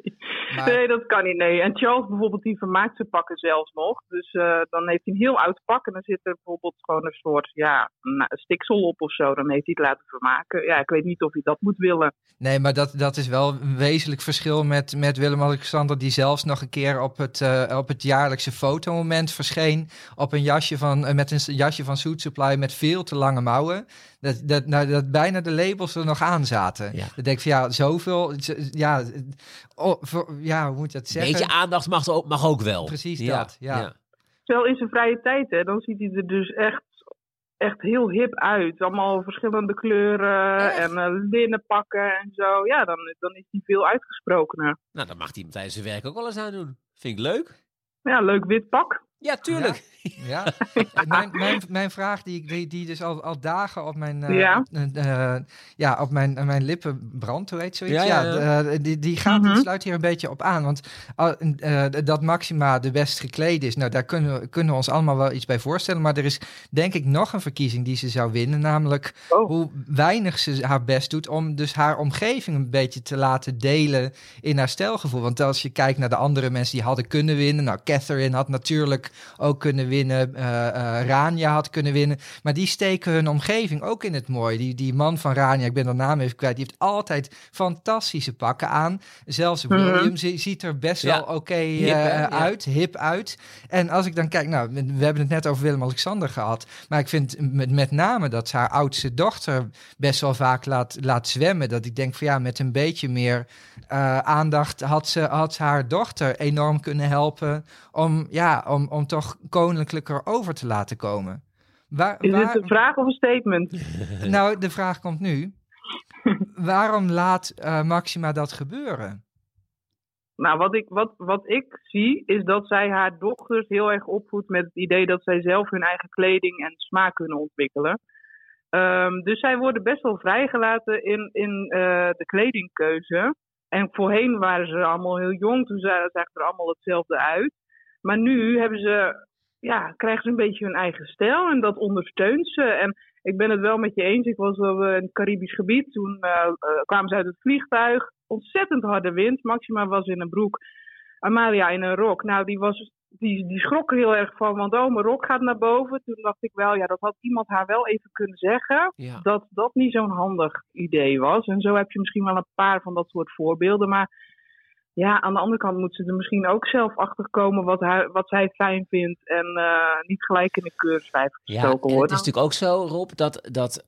[SPEAKER 1] Maar,
[SPEAKER 3] Nee, dat kan niet, nee. En Charles bijvoorbeeld, die vermaakt zijn pakken zelfs nog. Dus dan heeft hij een heel oud pak en dan zit er bijvoorbeeld gewoon een soort stiksel op of zo. Dan heeft hij het laten vermaken. Ja, ik weet niet of hij dat moet willen.
[SPEAKER 1] nee, maar dat is wel een wezenlijk verschil met Willem-Alexander, die zelfs nog een keer op het jaarlijkse fotomoment verscheen op een met een jasje van Suit Supply met veel te lange mouwen. Dat bijna de labels er nog aan zaten.
[SPEAKER 2] Ja.
[SPEAKER 1] Dan denk ik van zoveel... hoe moet je dat zeggen?
[SPEAKER 2] Beetje aandacht mag ook wel.
[SPEAKER 1] Precies dat, ja.
[SPEAKER 3] Terwijl in zijn vrije tijd, hè, dan ziet hij er dus echt heel hip uit. Allemaal verschillende kleuren en linnenpakken en zo. Ja, dan is hij veel uitgesprokener.
[SPEAKER 2] Nou, dan mag hij tijdens zijn werk ook wel eens aan doen. Vind ik leuk.
[SPEAKER 3] Ja, leuk wit pak.
[SPEAKER 2] Ja, tuurlijk.
[SPEAKER 1] Ja. Mijn vraag die dus al dagen op mijn, op mijn lippen brandt, hoe heet zoiets? Die sluit hier een beetje op aan. Want dat Maxima de best gekleed is, nou daar kunnen we ons allemaal wel iets bij voorstellen. Maar er is denk ik nog een verkiezing die ze zou winnen. Namelijk hoe weinig ze haar best doet om dus haar omgeving een beetje te laten delen in haar stijlgevoel. Want als je kijkt naar de andere mensen die hadden kunnen winnen. Nou, Catherine had natuurlijk ook kunnen winnen. Rania had kunnen winnen. Maar die steken hun omgeving ook in het mooie. Die man van Rania, ik ben de naam even kwijt, die heeft altijd fantastische pakken aan. Zelfs William ziet er best wel oké uit, hip uit. En als ik dan kijk, nou, we hebben het net over Willem-Alexander gehad. Maar ik vind met name dat ze haar oudste dochter best wel vaak laat zwemmen. Dat ik denk van met een beetje meer aandacht had ze haar dochter enorm kunnen helpen om toch koninklijker over te laten komen.
[SPEAKER 3] Is dit een vraag of een statement?
[SPEAKER 1] Nou, de vraag komt nu. Waarom laat Maxima dat gebeuren?
[SPEAKER 3] Nou, wat ik zie, is dat zij haar dochters heel erg opvoedt met het idee dat zij zelf hun eigen kleding en smaak kunnen ontwikkelen. Dus zij worden best wel vrijgelaten in de kledingkeuze. En voorheen waren ze allemaal heel jong, toen zagen ze er allemaal hetzelfde uit. Maar nu krijgen ze een beetje hun eigen stijl en dat ondersteunt ze. En ik ben het wel met je eens, ik was in het Caribisch gebied, toen kwamen ze uit het vliegtuig. Ontzettend harde wind, Maxima was in een broek, Amalia in een rok. Nou, die schrok er heel erg van, want mijn rok gaat naar boven. Toen dacht ik wel, dat had iemand haar wel even kunnen zeggen, dat dat niet zo'n handig idee was. En zo heb je misschien wel een paar van dat soort voorbeelden, maar aan de andere kant moet ze er misschien ook zelf achter komen wat zij fijn vindt en niet gelijk in de keurslijf gestoken wordt.
[SPEAKER 2] Het is natuurlijk ook zo, Rob, dat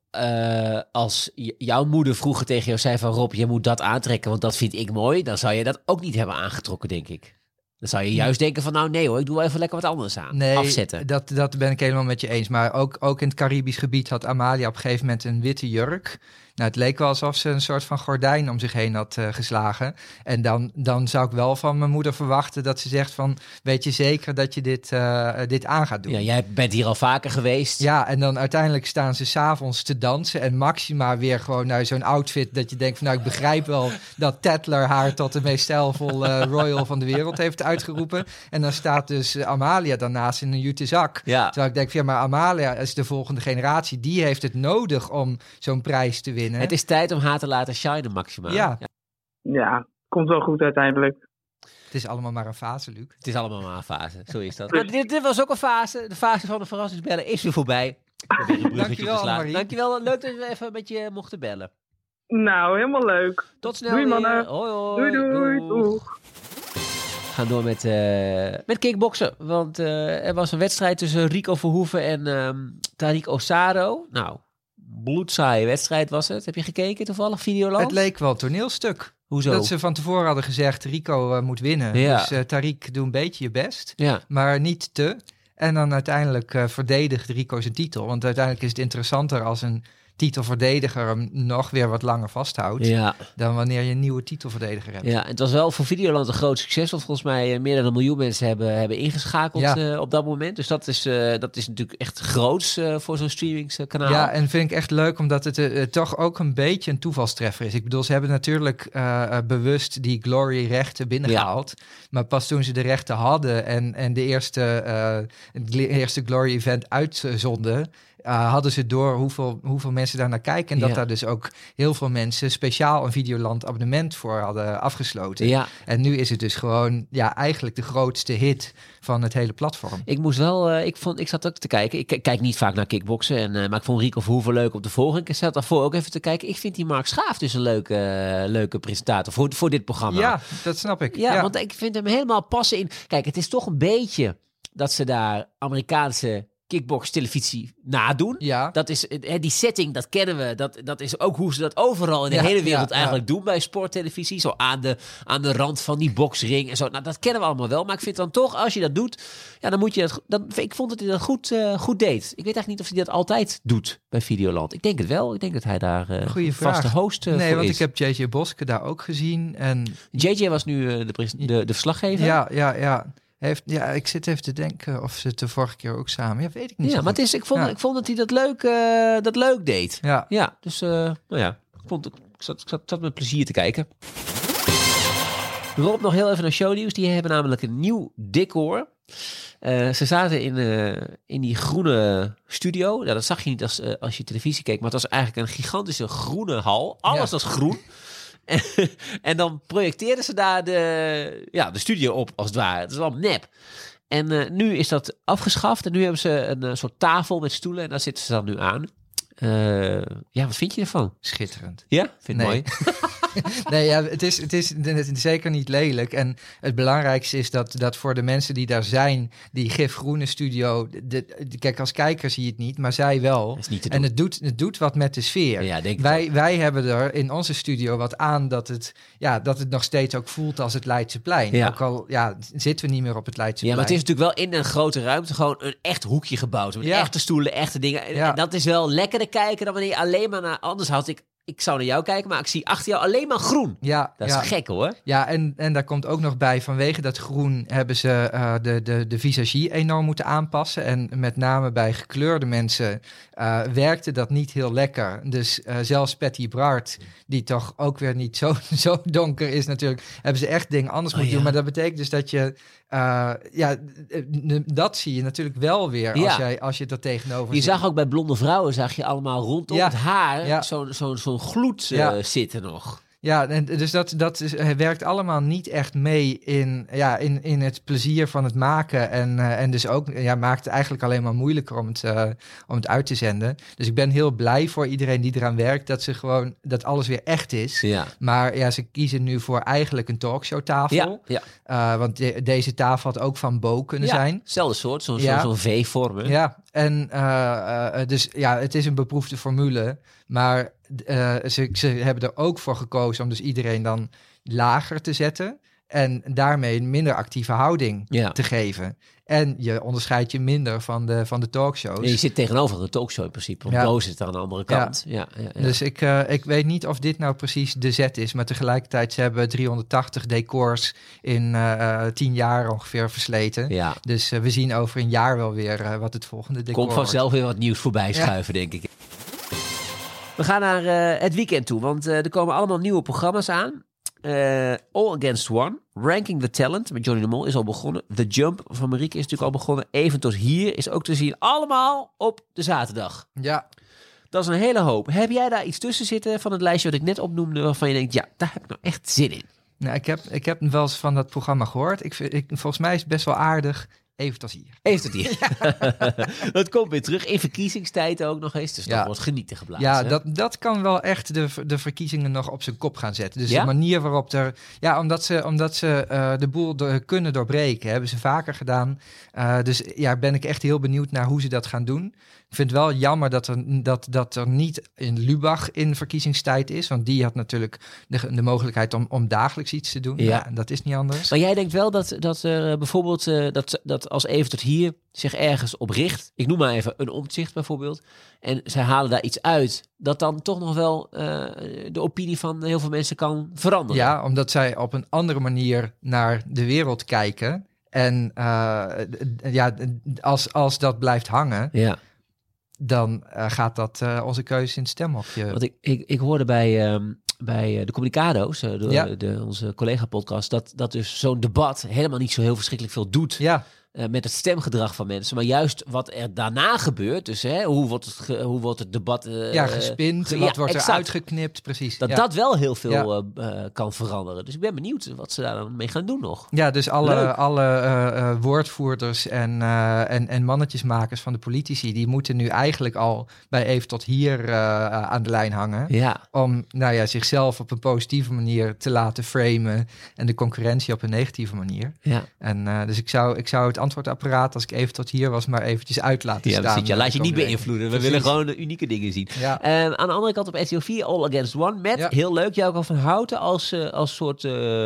[SPEAKER 2] als jouw moeder vroeger tegen jou zei van Rob, je moet dat aantrekken, want dat vind ik mooi, dan zou je dat ook niet hebben aangetrokken, denk ik. Dan zou je juist denken van nou nee hoor, ik doe wel even lekker wat anders aan.
[SPEAKER 1] Nee,
[SPEAKER 2] afzetten.
[SPEAKER 1] Dat ben ik helemaal met je eens. Maar ook in het Caribisch gebied had Amalia op een gegeven moment een witte jurk. Nou, het leek wel alsof ze een soort van gordijn om zich heen had geslagen. En dan zou ik wel van mijn moeder verwachten dat ze zegt van, weet je zeker dat je dit aan gaat doen?
[SPEAKER 2] Ja, jij bent hier al vaker geweest.
[SPEAKER 1] Ja, en dan uiteindelijk staan ze 's avonds te dansen en Maxima weer gewoon naar zo'n outfit dat je denkt van, nou, ik begrijp wel dat Tatler haar tot de meest stijlvolle royal van de wereld heeft uitgeroepen. En dan staat dus Amalia daarnaast in een jute zak. Ja. Terwijl ik denk van, maar Amalia is de volgende generatie, die heeft het nodig om zo'n prijs te winnen.
[SPEAKER 2] Het is tijd om haar te laten shinen, Maxima.
[SPEAKER 3] Ja, komt wel goed uiteindelijk.
[SPEAKER 1] Het is allemaal maar een fase, Luc.
[SPEAKER 2] Het is allemaal maar een fase, zo is dat. Maar dit was ook een fase. De fase van de verrassingsbellen is weer voorbij.
[SPEAKER 1] Dankjewel, Marie.
[SPEAKER 2] Dankjewel, leuk dat we even met je mochten bellen.
[SPEAKER 3] Nou, helemaal leuk.
[SPEAKER 2] Tot snel.
[SPEAKER 3] Doei, mannen.
[SPEAKER 2] Hoi.
[SPEAKER 3] Doei.
[SPEAKER 2] Doeg. We gaan door met kickboksen. Want er was een wedstrijd tussen Rico Verhoeven en Tariq Osado. Nou, bloedzaaie wedstrijd was het. Heb je gekeken toevallig, Videoland?
[SPEAKER 1] Het leek wel een toneelstuk.
[SPEAKER 2] Hoezo?
[SPEAKER 1] Dat ze van tevoren hadden gezegd, Rico moet winnen. Ja. Dus Tariq, doe een beetje je best. Ja. Maar niet te. En dan uiteindelijk verdedigt Rico zijn titel. Want uiteindelijk is het interessanter als een titelverdediger hem nog weer wat langer vasthoudt, dan wanneer je een nieuwe titelverdediger hebt.
[SPEAKER 2] Ja, het was wel voor Videoland een groot succes, want volgens mij meer dan 1 miljoen mensen hebben ingeschakeld op dat moment. Dus dat is natuurlijk echt groots voor zo'n streamingskanaal.
[SPEAKER 1] Ja, en vind ik echt leuk, omdat het toch ook een beetje een toevalstreffer is. Ik bedoel, ze hebben natuurlijk bewust die Glory-rechten binnengehaald, maar pas toen ze de rechten hadden en de eerste Glory-event uitzonden, hadden ze door hoeveel mensen daar naar kijken. En dat
[SPEAKER 2] Ja.
[SPEAKER 1] daar dus ook heel veel mensen speciaal een Videoland abonnement voor hadden afgesloten.
[SPEAKER 2] Ja.
[SPEAKER 1] En nu is het dus gewoon eigenlijk de grootste hit van het hele platform.
[SPEAKER 2] Ik moest wel, ik zat ook te kijken. Ik kijk niet vaak naar kickboksen, maar ik vond Rico Verhoeven leuk om te volgen. Ik zat daarvoor ook even te kijken. Ik vind die Mark Schaaf dus een leuke presentator voor dit programma.
[SPEAKER 1] Ja, dat snap ik.
[SPEAKER 2] Ja, want ik vind hem helemaal passen in. Kijk, het is toch een beetje dat ze daar Amerikaanse kickbox televisie nadoen.
[SPEAKER 1] Ja.
[SPEAKER 2] Dat is, die setting, dat kennen we. Dat is ook hoe ze dat overal in de hele wereld eigenlijk doen bij sporttelevisie. Zo aan de rand van die boksring en zo. Nou, dat kennen we allemaal wel. Maar ik vind dan toch, als je dat doet, dan moet je dat. Ik vond dat hij dat goed deed. Ik weet eigenlijk niet of hij dat altijd doet bij Videoland. Ik denk het wel. Ik denk dat hij daar vaste host voor is.
[SPEAKER 1] Nee, want ik heb JJ Boske daar ook gezien. En
[SPEAKER 2] JJ was nu de verslaggever.
[SPEAKER 1] Ja. Ik zit even te denken of ze het de vorige keer ook samen. Ja, weet ik niet.
[SPEAKER 2] Ja, maar ik vond dat hij dat leuk deed.
[SPEAKER 1] Ja.
[SPEAKER 2] Dus ik zat met plezier te kijken. Rob, nog heel even naar shownieuws. Die hebben namelijk een nieuw decor. Ze zaten in die groene studio. Nou, dat zag je niet als je televisie keek, maar het was eigenlijk een gigantische groene hal. Alles was groen. En dan projecteerden ze daar de studio op, als het ware. Het is wel nep. En nu is dat afgeschaft. En nu hebben ze een soort tafel met stoelen. En daar zitten ze dan nu aan. Wat vind je ervan?
[SPEAKER 1] Schitterend.
[SPEAKER 2] Ja? Vind je het mooi?
[SPEAKER 1] Nee, het is zeker niet lelijk. En het belangrijkste is dat voor de mensen die daar zijn, die gifgroene studio, kijk, als kijker zie je het niet, maar zij wel.
[SPEAKER 2] Dat is niet te doen.
[SPEAKER 1] En het doet wat met de sfeer.
[SPEAKER 2] Ja, denk
[SPEAKER 1] wij hebben er in onze studio wat aan dat het nog steeds ook voelt als het Leidseplein.
[SPEAKER 2] Ja.
[SPEAKER 1] Ook al zitten we niet meer op het Leidseplein.
[SPEAKER 2] Ja, maar het is natuurlijk wel in een grote ruimte gewoon een echt hoekje gebouwd. Met echte stoelen, echte dingen.
[SPEAKER 1] Ja.
[SPEAKER 2] En dat is wel lekkerder kijken dan wanneer je alleen maar naar... Anders had ik zou naar jou kijken, maar ik zie achter jou alleen maar groen.
[SPEAKER 1] Ja,
[SPEAKER 2] dat is gek hoor.
[SPEAKER 1] Ja, en daar komt ook nog bij, vanwege dat groen hebben ze de visagie enorm moeten aanpassen. En met name bij gekleurde mensen werkte dat niet heel lekker. Dus zelfs Patty Bart, die toch ook weer niet zo donker is natuurlijk, hebben ze echt dingen anders moeten doen. Maar dat betekent dus dat je... dat zie je natuurlijk wel weer als je dat tegenover
[SPEAKER 2] Je
[SPEAKER 1] zit.
[SPEAKER 2] zag ook bij blonde vrouwen, zag je allemaal rondom het haar zo'n gloed zitten nog.
[SPEAKER 1] Ja, en dus dat werkt allemaal niet echt mee in het plezier van het maken. En dus ook maakt het eigenlijk alleen maar moeilijker om het uit te zenden. Dus ik ben heel blij voor iedereen die eraan werkt dat alles weer echt is.
[SPEAKER 2] Ja.
[SPEAKER 1] Maar ze kiezen nu voor eigenlijk een talkshowtafel.
[SPEAKER 2] Ja.
[SPEAKER 1] Want deze tafel had ook van Bo kunnen zijn.
[SPEAKER 2] Hetzelfde soort, zo'n V-vorm. Hè?
[SPEAKER 1] Ja, en dus het is een beproefde formule. Maar ze hebben er ook voor gekozen om dus iedereen dan lager te zetten. En daarmee een minder actieve houding te geven. En je onderscheidt je minder van de talkshows.
[SPEAKER 2] Ja, je zit tegenover een talkshow in principe. Want Bo zit aan de andere kant. Ja.
[SPEAKER 1] Dus ik weet niet of dit nou precies de zet is. Maar tegelijkertijd, ze hebben 380 decors in 10 jaar ongeveer versleten. Ja. Dus we zien over een jaar wel weer wat het volgende decor
[SPEAKER 2] Komt vanzelf weer wat nieuws voorbij schuiven, denk ik. We gaan naar het weekend toe, want er komen allemaal nieuwe programma's aan. All Against One, Ranking the Talent met Johnny de Mol is al begonnen. The Jump van Marieke is natuurlijk al begonnen. Even tot hier is ook te zien. Allemaal op de zaterdag.
[SPEAKER 1] Ja.
[SPEAKER 2] Dat is een hele hoop. Heb jij daar iets tussen zitten van het lijstje wat ik net opnoemde, waarvan je denkt, ja, daar heb ik nou echt zin in?
[SPEAKER 1] Nou, ik heb wel eens van dat programma gehoord. Volgens mij is het best wel aardig. Even tot hier.
[SPEAKER 2] Even tot hier. Dat komt weer terug. In verkiezingstijd ook nog eens. Dus dan wordt genieten geblazen.
[SPEAKER 1] Ja, dat kan wel echt de verkiezingen nog op zijn kop gaan zetten. Dus de manier waarop er... Ja, omdat ze de boel kunnen doorbreken. Hebben ze vaker gedaan. Dus ben ik echt heel benieuwd naar hoe ze dat gaan doen. Ik vind het wel jammer dat er niet in Lubach in verkiezingstijd is. Want die had natuurlijk de mogelijkheid om dagelijks iets te doen. Ja. Dat is niet anders.
[SPEAKER 2] Maar jij denkt wel dat er bijvoorbeeld... dat als Even tot hier zich ergens op richt. Ik noem maar even een Omtzigt bijvoorbeeld. En zij halen daar iets uit. Dat dan toch nog wel de opinie van heel veel mensen kan veranderen.
[SPEAKER 1] Ja, omdat zij op een andere manier naar de wereld kijken. En als dat blijft hangen... Ja. Dan gaat dat onze keuze in het stemhokje.
[SPEAKER 2] Want ik hoorde bij de Communicado's, onze collega-podcast, dat dus zo'n debat helemaal niet zo heel verschrikkelijk veel doet.
[SPEAKER 1] Ja.
[SPEAKER 2] met het stemgedrag van mensen, maar juist wat er daarna gebeurt. Dus hoe wordt het debat...
[SPEAKER 1] gespind, wat wordt er uitgeknipt, precies.
[SPEAKER 2] Dat wel heel veel kan veranderen. Dus ik ben benieuwd wat ze daar dan mee gaan doen nog.
[SPEAKER 1] Ja, dus alle woordvoerders en mannetjesmakers van de politici, die moeten nu eigenlijk al bij Even tot Hier aan de lijn hangen.
[SPEAKER 2] Ja.
[SPEAKER 1] Om zichzelf op een positieve manier te laten framen en de concurrentie op een negatieve manier.
[SPEAKER 2] Ja.
[SPEAKER 1] En dus ik zou het antwoordapparaat, als ik Even tot Hier was, maar eventjes uit laten staan.
[SPEAKER 2] Laat je niet beïnvloeden. We willen gewoon de unieke dingen zien.
[SPEAKER 1] Ja.
[SPEAKER 2] Aan de andere kant op RTL 4, All Against One, met heel leuk, Jelko van Houten als soort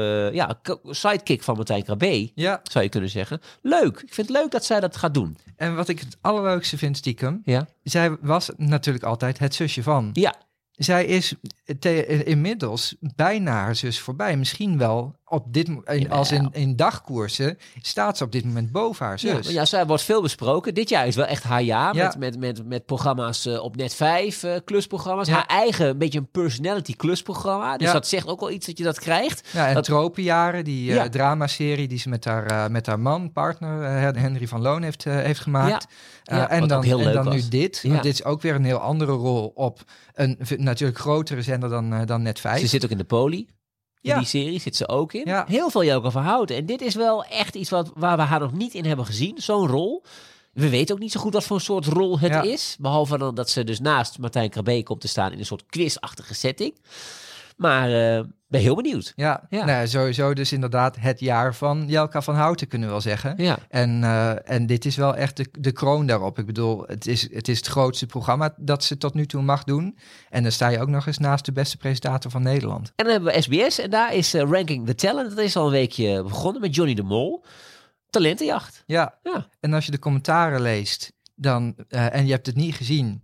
[SPEAKER 2] sidekick van Martijn Krabbe, zou je kunnen zeggen. Leuk. Ik vind het leuk dat zij dat gaat doen.
[SPEAKER 1] En wat ik het allerleukste vind, stiekem, zij was natuurlijk altijd het zusje van.
[SPEAKER 2] Ja.
[SPEAKER 1] Zij is inmiddels bijna haar zus voorbij. Misschien wel op dit als in dagkoersen staat ze op dit moment boven haar zus.
[SPEAKER 2] Ja, zij wordt veel besproken. Dit jaar is wel echt haar jaar met programma's op Net 5, klusprogramma's. Haar eigen, een beetje een personality klusprogramma. Dus dat zegt ook wel iets dat je dat krijgt.
[SPEAKER 1] Ja, en Tropenjaren, die dramaserie die ze met haar man, partner, Henry van Loon heeft gemaakt. En dan nu dit. Want dit is ook weer een heel andere rol op een natuurlijk grotere zender dan Net 5.
[SPEAKER 2] Ze zit ook in de Poli. In die serie zit ze ook in. Ja. Heel veel Jelko van Houten. En dit is wel echt iets waar we haar nog niet in hebben gezien. Zo'n rol. We weten ook niet zo goed wat voor een soort rol het is. Behalve dan dat ze dus naast Martijn Krabbe komt te staan in een soort quizachtige setting. Maar ben heel benieuwd.
[SPEAKER 1] Ja. Nou, sowieso dus inderdaad het jaar van Jelka van Houten, kunnen we wel zeggen.
[SPEAKER 2] Ja.
[SPEAKER 1] En dit is wel echt de kroon daarop. Ik bedoel, het is het grootste programma dat ze tot nu toe mag doen. En dan sta je ook nog eens naast de beste presentator van Nederland.
[SPEAKER 2] En dan hebben we SBS en daar is Ranking the Talent. Dat is al een weekje begonnen met Johnny de Mol. Talentenjacht.
[SPEAKER 1] Ja. En als je de commentaren leest en je hebt het niet gezien,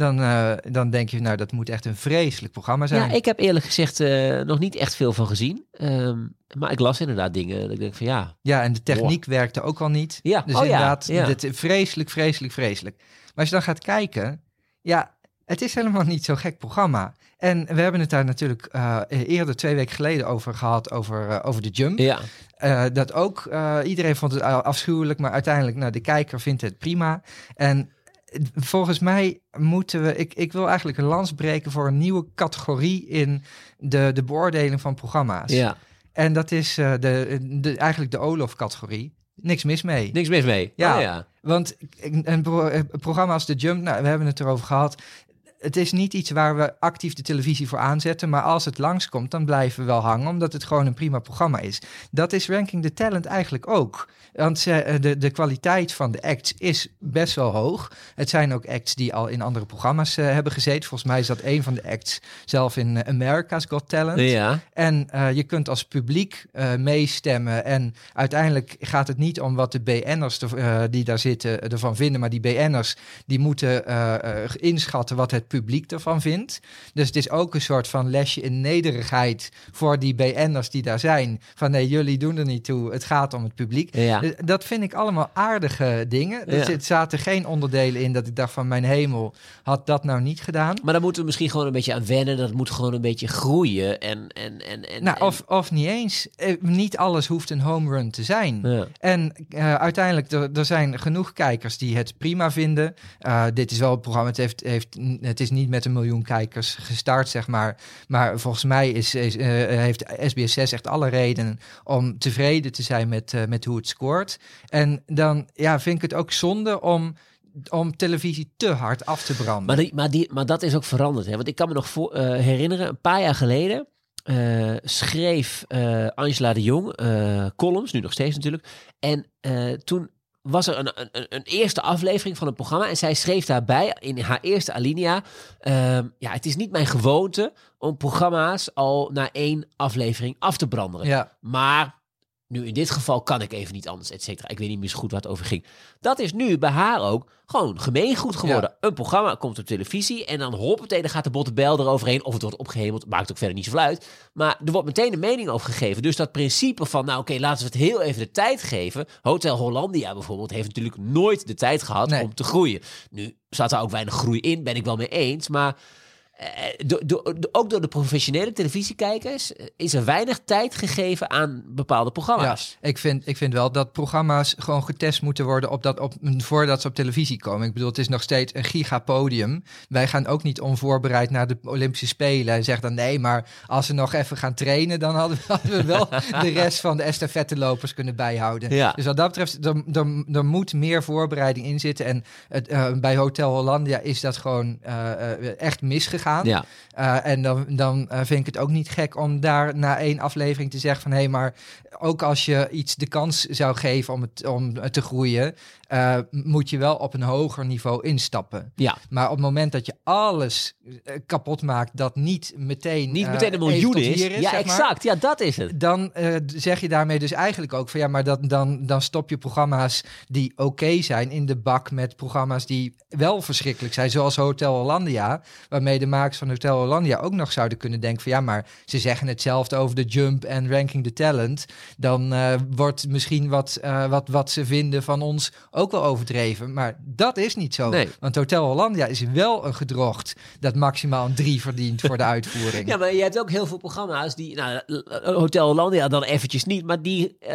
[SPEAKER 1] dan denk je, nou, dat moet echt een vreselijk programma zijn.
[SPEAKER 2] Ja, ik heb eerlijk gezegd nog niet echt veel van gezien. Maar ik las inderdaad dingen. Dat ik denk van
[SPEAKER 1] Ja, en de techniek werkte ook al niet.
[SPEAKER 2] Ja.
[SPEAKER 1] Dus inderdaad, dit vreselijk. Maar als je dan gaat kijken, het is helemaal niet zo'n gek programma. En we hebben het daar natuurlijk eerder 2 weken geleden over gehad, over de Jump.
[SPEAKER 2] Ja.
[SPEAKER 1] Dat ook, iedereen vond het afschuwelijk, maar uiteindelijk, de kijker vindt het prima. En volgens mij moeten we... Ik wil eigenlijk een lans breken voor een nieuwe categorie in de beoordeling van programma's.
[SPEAKER 2] Ja.
[SPEAKER 1] En dat is eigenlijk de Olof-categorie. Niks mis mee.
[SPEAKER 2] Niks mis mee?
[SPEAKER 1] Ja. Want een programma als The Jump, we hebben het erover gehad. Het is niet iets waar we actief de televisie voor aanzetten, maar als het langskomt, dan blijven we wel hangen, omdat het gewoon een prima programma is. Dat is Ranking the Talent eigenlijk ook. Want de kwaliteit van de acts is best wel hoog. Het zijn ook acts die al in andere programma's hebben gezeten. Volgens mij is dat een van de acts zelf in America's Got Talent.
[SPEAKER 2] Ja.
[SPEAKER 1] En je kunt als publiek meestemmen. En uiteindelijk gaat het niet om wat de BN'ers die daar zitten ervan vinden, maar die BN'ers die moeten inschatten wat het publiek ervan vindt. Dus het is ook een soort van lesje in nederigheid voor die BN'ers die daar zijn. Van nee, jullie doen er niet toe. Het gaat om het publiek.
[SPEAKER 2] Ja.
[SPEAKER 1] Dat vind ik allemaal aardige dingen. Er zaten geen onderdelen in dat ik dacht van mijn hemel, had dat nou niet gedaan.
[SPEAKER 2] Maar daar moeten we misschien gewoon een beetje aan wennen. Dat moet gewoon een beetje groeien.
[SPEAKER 1] Of niet eens. Niet alles hoeft een home run te zijn.
[SPEAKER 2] Ja.
[SPEAKER 1] En uiteindelijk, er zijn genoeg kijkers die het prima vinden. Dit is wel een programma, het is niet met 1 miljoen kijkers gestart, zeg maar. Maar volgens mij heeft SBS6 echt alle redenen om tevreden te zijn met hoe het scoort. En dan vind ik het ook zonde om televisie te hard af te branden.
[SPEAKER 2] Maar dat is ook veranderd. Hè? Want ik kan me nog herinneren, een paar jaar geleden schreef Angela de Jong columns, nu nog steeds natuurlijk. En toen was er een eerste aflevering van het programma en zij schreef daarbij in haar eerste alinea, het is niet mijn gewoonte om programma's al na 1 aflevering af te branden.
[SPEAKER 1] Ja.
[SPEAKER 2] Maar nu in dit geval kan ik even niet anders, et cetera. Ik weet niet meer zo goed waar het over ging. Dat is nu bij haar ook gewoon gemeengoed geworden. Ja. Een programma komt op televisie en dan hoppatee, dan gaat de botte bijl eroverheen. Of het wordt opgehemeld, maakt ook verder niet zoveel uit. Maar er wordt meteen een mening over gegeven. Dus dat principe van, laten we het heel even de tijd geven. Hotel Hollandia bijvoorbeeld heeft natuurlijk nooit de tijd gehad om te groeien. Nu zat er ook weinig groei in, ben ik wel mee eens. Maar Ook door de professionele televisiekijkers is er weinig tijd gegeven aan bepaalde programma's.
[SPEAKER 1] Ja, ik vind wel dat programma's gewoon getest moeten worden voordat ze op televisie komen. Ik bedoel, het is nog steeds een gigapodium. Wij gaan ook niet onvoorbereid naar de Olympische Spelen en zeggen dan nee, maar als we nog even gaan trainen, dan hadden we wel de rest van de estafettelopers kunnen bijhouden. Ja. Dus wat dat betreft, er moet meer voorbereiding in zitten. En bij Hotel Hollandia is dat gewoon echt misgegaan. Ja. En dan vind ik het ook niet gek om daar na 1 aflevering te zeggen van hé, maar ook als je iets de kans zou geven om te groeien, moet je wel op een hoger niveau instappen. Ja. Maar op het moment dat je alles kapot maakt, dat niet meteen
[SPEAKER 2] een miljoen is. Ja, exact. Ja, dat is het.
[SPEAKER 1] Dan zeg je daarmee dus eigenlijk ook van ja, maar dan stop je programma's die oké zijn in de bak met programma's die wel verschrikkelijk zijn, zoals Hotel Hollandia, waarmee de makers van Hotel Hollandia ook nog zouden kunnen denken van ja, maar ze zeggen hetzelfde over de Jump en Ranking the Talent. Dan wordt misschien wat ze vinden van ons ook wel overdreven. Maar dat is niet zo. Nee. Want Hotel Hollandia is wel een gedrocht dat maximaal een 3 verdient voor de uitvoering.
[SPEAKER 2] Ja, maar je hebt ook heel veel programma's die, Hotel Hollandia dan eventjes niet, maar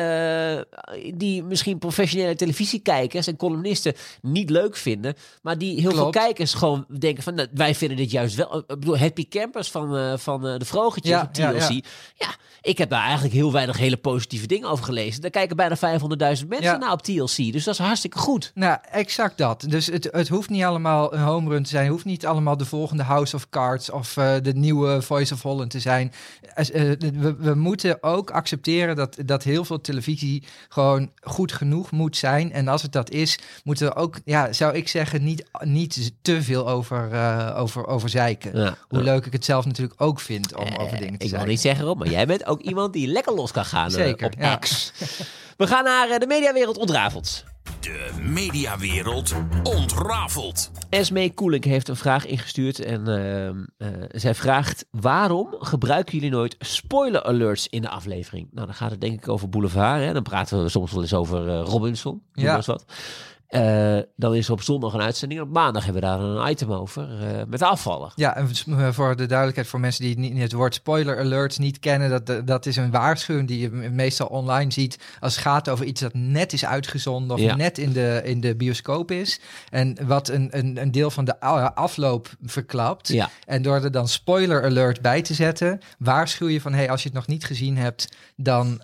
[SPEAKER 2] die misschien professionele televisiekijkers en columnisten niet leuk vinden, maar die heel veel kijkers gewoon denken van, wij vinden dit juist wel. Ik bedoel, Happy Campers van de Vrogertjes op TLC. Ja, ik heb daar eigenlijk heel weinig hele positieve dingen over gelezen. Daar kijken bijna 500.000 mensen naar op TLC. Dus dat is hartstikke goed.
[SPEAKER 1] Nou, exact dat. Dus het hoeft niet allemaal een home run te zijn. Het hoeft niet allemaal de volgende House of Cards of de nieuwe Voice of Holland te zijn. We moeten ook accepteren dat heel veel televisie gewoon goed genoeg moet zijn. En als het dat is, moeten we ook, zou ik zeggen, niet te veel over zeiken. Ja, hoe leuk ik het zelf natuurlijk ook vind om over dingen te zeiken.
[SPEAKER 2] Ik wil niet zeggen, Rob, maar jij bent ook iemand die lekker los kan gaan. Zeker, op X. We gaan naar de mediawereld ontrafeld.
[SPEAKER 4] De mediawereld ontrafeld.
[SPEAKER 2] Esmee Koelink heeft een vraag ingestuurd en zij vraagt: waarom gebruiken jullie nooit spoiler alerts in de aflevering? Nou, dan gaat het denk ik over Boulevard. Hè? Dan praten we soms wel eens over Robinson. Ja. Wat. Dan is er op zondag een uitzending. Op maandag hebben we daar een item over met de afvaller.
[SPEAKER 1] Ja, en voor de duidelijkheid voor mensen die het woord spoiler alerts niet kennen, dat is een waarschuwing die je meestal online ziet als het gaat over iets dat net is uitgezonden of net in de bioscoop is. En wat een deel van de afloop verklapt. Ja. En door er dan spoiler alert bij te zetten, waarschuw je van als je het nog niet gezien hebt, dan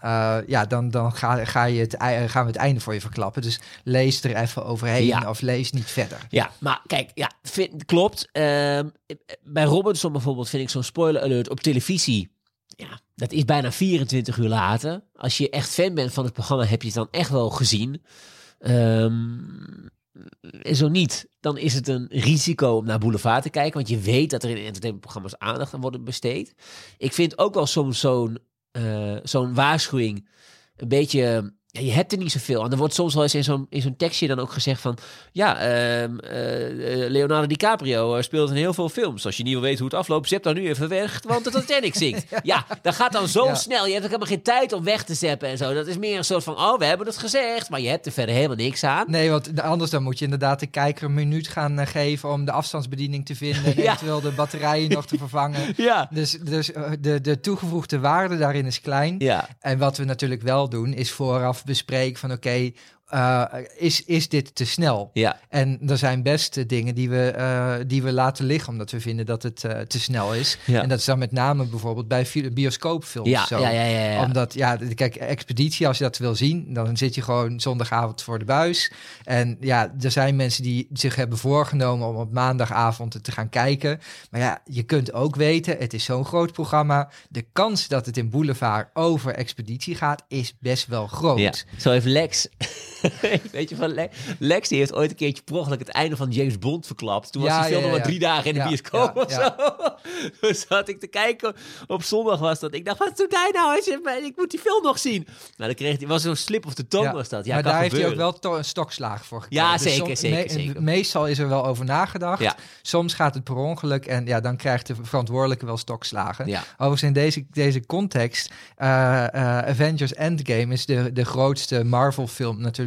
[SPEAKER 1] gaan we het einde voor je verklappen. Dus lees er even overheen of lees niet verder.
[SPEAKER 2] Ja, maar kijk, klopt. Bij Robinson bijvoorbeeld vind ik zo'n spoiler alert op televisie. Ja, dat is bijna 24 uur later. Als je echt fan bent van het programma, heb je het dan echt wel gezien. En zo niet, dan is het een risico om naar Boulevard te kijken, want je weet dat er in entertainmentprogramma's aandacht aan worden besteed. Ik vind ook wel soms zo'n waarschuwing een beetje. Je hebt er niet zoveel. En er wordt soms wel eens in zo'n tekstje dan ook gezegd van Leonardo DiCaprio speelt in heel veel films. Als je niet wil weten hoe het afloopt, zet dan nu even weg, want de Titanic zinkt. Ja, dat gaat dan zo snel. Je hebt ook helemaal geen tijd om weg te zeppen en zo. Dat is meer een soort van, we hebben het gezegd, maar je hebt er verder helemaal niks aan.
[SPEAKER 1] Nee, want anders dan moet je inderdaad de kijker een minuut gaan geven om de afstandsbediening te vinden en eventueel de batterijen nog te vervangen. Ja. Dus de toegevoegde waarde daarin is klein. Ja. En wat we natuurlijk wel doen, is vooraf bespreken van is dit te snel? Ja. En er zijn best dingen die we laten liggen, omdat we vinden dat het te snel is. Ja. En dat is dan met name bijvoorbeeld bij bioscoopfilms zo. Ja. Omdat, kijk, Expeditie, als je dat wil zien, dan zit je gewoon zondagavond voor de buis. En er zijn mensen die zich hebben voorgenomen om op maandagavond te gaan kijken. Maar je kunt ook weten, het is zo'n groot programma. De kans dat het in Boulevard over Expeditie gaat, is best wel groot. Ja.
[SPEAKER 2] Zo heeft Lex... Weet je van Lex, die heeft ooit een keertje per ongeluk het einde van James Bond verklapt. Toen was die film nog maar 3 dagen in de bioscoop of zo. Toen zat ik te kijken, op zondag was dat. Ik dacht, wat doet hij nou? Ik moet die film nog zien. Nou, dan kreeg hij, was zo'n slip of the tongue was dat. Ja,
[SPEAKER 1] maar daar heeft hij ook wel een stokslaag voor gekregen.
[SPEAKER 2] Ja, dus zeker.
[SPEAKER 1] Meestal is er wel over nagedacht. Ja. Soms gaat het per ongeluk en dan krijgt de verantwoordelijke wel stokslagen. Ja. Overigens in deze context, Avengers Endgame is de grootste Marvel film natuurlijk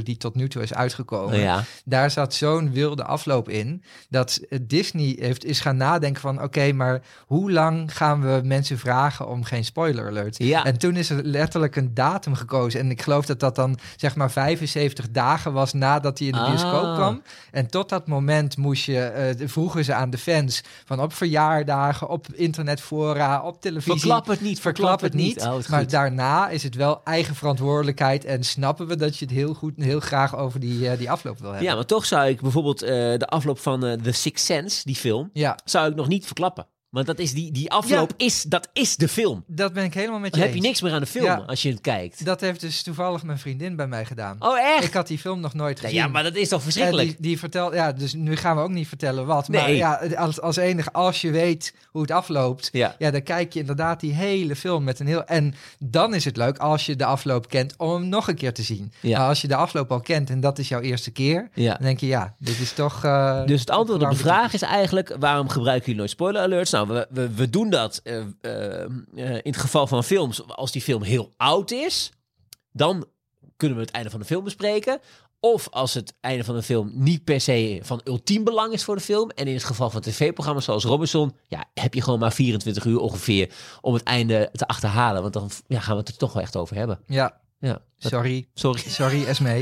[SPEAKER 1] die tot nu toe is uitgekomen.
[SPEAKER 2] Oh, ja.
[SPEAKER 1] Daar zat zo'n wilde afloop in, dat Disney is gaan nadenken van, oké, maar hoe lang gaan we mensen vragen om geen spoiler alert?
[SPEAKER 2] Ja.
[SPEAKER 1] En toen is er letterlijk een datum gekozen. En ik geloof dat dat dan zeg maar 75 dagen was nadat hij in de bioscoop kwam. En tot dat moment vroegen ze aan de fans van op verjaardagen, op internetfora, op televisie.
[SPEAKER 2] Verklap het niet. Oh,
[SPEAKER 1] maar daarna is het wel eigen verantwoordelijkheid en snappen we dat je het heel graag over die afloop wil hebben.
[SPEAKER 2] Ja, maar toch zou ik bijvoorbeeld de afloop van The Sixth Sense, die film, zou ik nog niet verklappen. Want dat is die afloop, dat is de film.
[SPEAKER 1] Dat ben ik helemaal met je
[SPEAKER 2] Dan
[SPEAKER 1] eens.
[SPEAKER 2] heb je niks meer aan de film als je het kijkt.
[SPEAKER 1] Dat heeft dus toevallig mijn vriendin bij mij gedaan.
[SPEAKER 2] Oh, echt?
[SPEAKER 1] Ik had die film nog nooit gezien.
[SPEAKER 2] Ja, maar dat is toch verschrikkelijk?
[SPEAKER 1] Die vertelt, dus nu gaan we ook niet vertellen wat.
[SPEAKER 2] Nee.
[SPEAKER 1] Maar ja, als enige, als je weet hoe het afloopt, dan kijk je inderdaad die hele film met een heel... En dan is het leuk als je de afloop kent om hem nog een keer te zien. Maar als je de afloop al kent en dat is jouw eerste keer, dan denk je, dit is toch...
[SPEAKER 2] dus het antwoord op de vraag is eigenlijk, waarom gebruiken jullie nooit spoiler alerts? Nou, we doen dat in het geval van films, als die film heel oud is, dan kunnen we het einde van de film bespreken. Of als het einde van de film niet per se van ultiem belang is voor de film. En in het geval van tv-programma's zoals Robinson, heb je gewoon maar 24 uur ongeveer om het einde te achterhalen. Want dan gaan we het er toch wel echt over hebben.
[SPEAKER 1] Ja. Sorry, Esmee.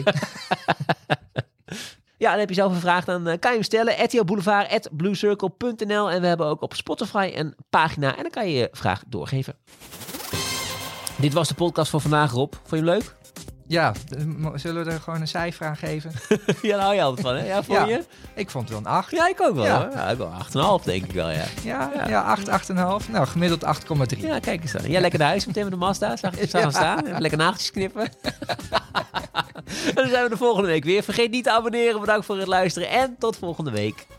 [SPEAKER 2] Ja, dan heb je zelf een vraag, dan kan je hem stellen. @RTLBoulevard, @bluecircle.nl. En we hebben ook op Spotify een pagina. En dan kan je je vraag doorgeven. Dit was de podcast voor vandaag, Rob. Vond je hem leuk?
[SPEAKER 1] Ja, zullen we er gewoon een cijfer aan geven?
[SPEAKER 2] Ja, daar hou je altijd van, hè? Ja, vond je?
[SPEAKER 1] Ik vond het wel een 8.
[SPEAKER 2] Ja, ik ook wel, hoor. Ja, ik wel 8,5 denk ik wel,
[SPEAKER 1] Ja, 8, 8,5. Nou, gemiddeld 8,3.
[SPEAKER 2] Ja, kijk eens dan. Jij lekker naar huis meteen met de Mazda. Zag je hem staan? Even lekker nageltjes knippen. En dan zijn we de volgende week weer. Vergeet niet te abonneren. Bedankt voor het luisteren en tot volgende week.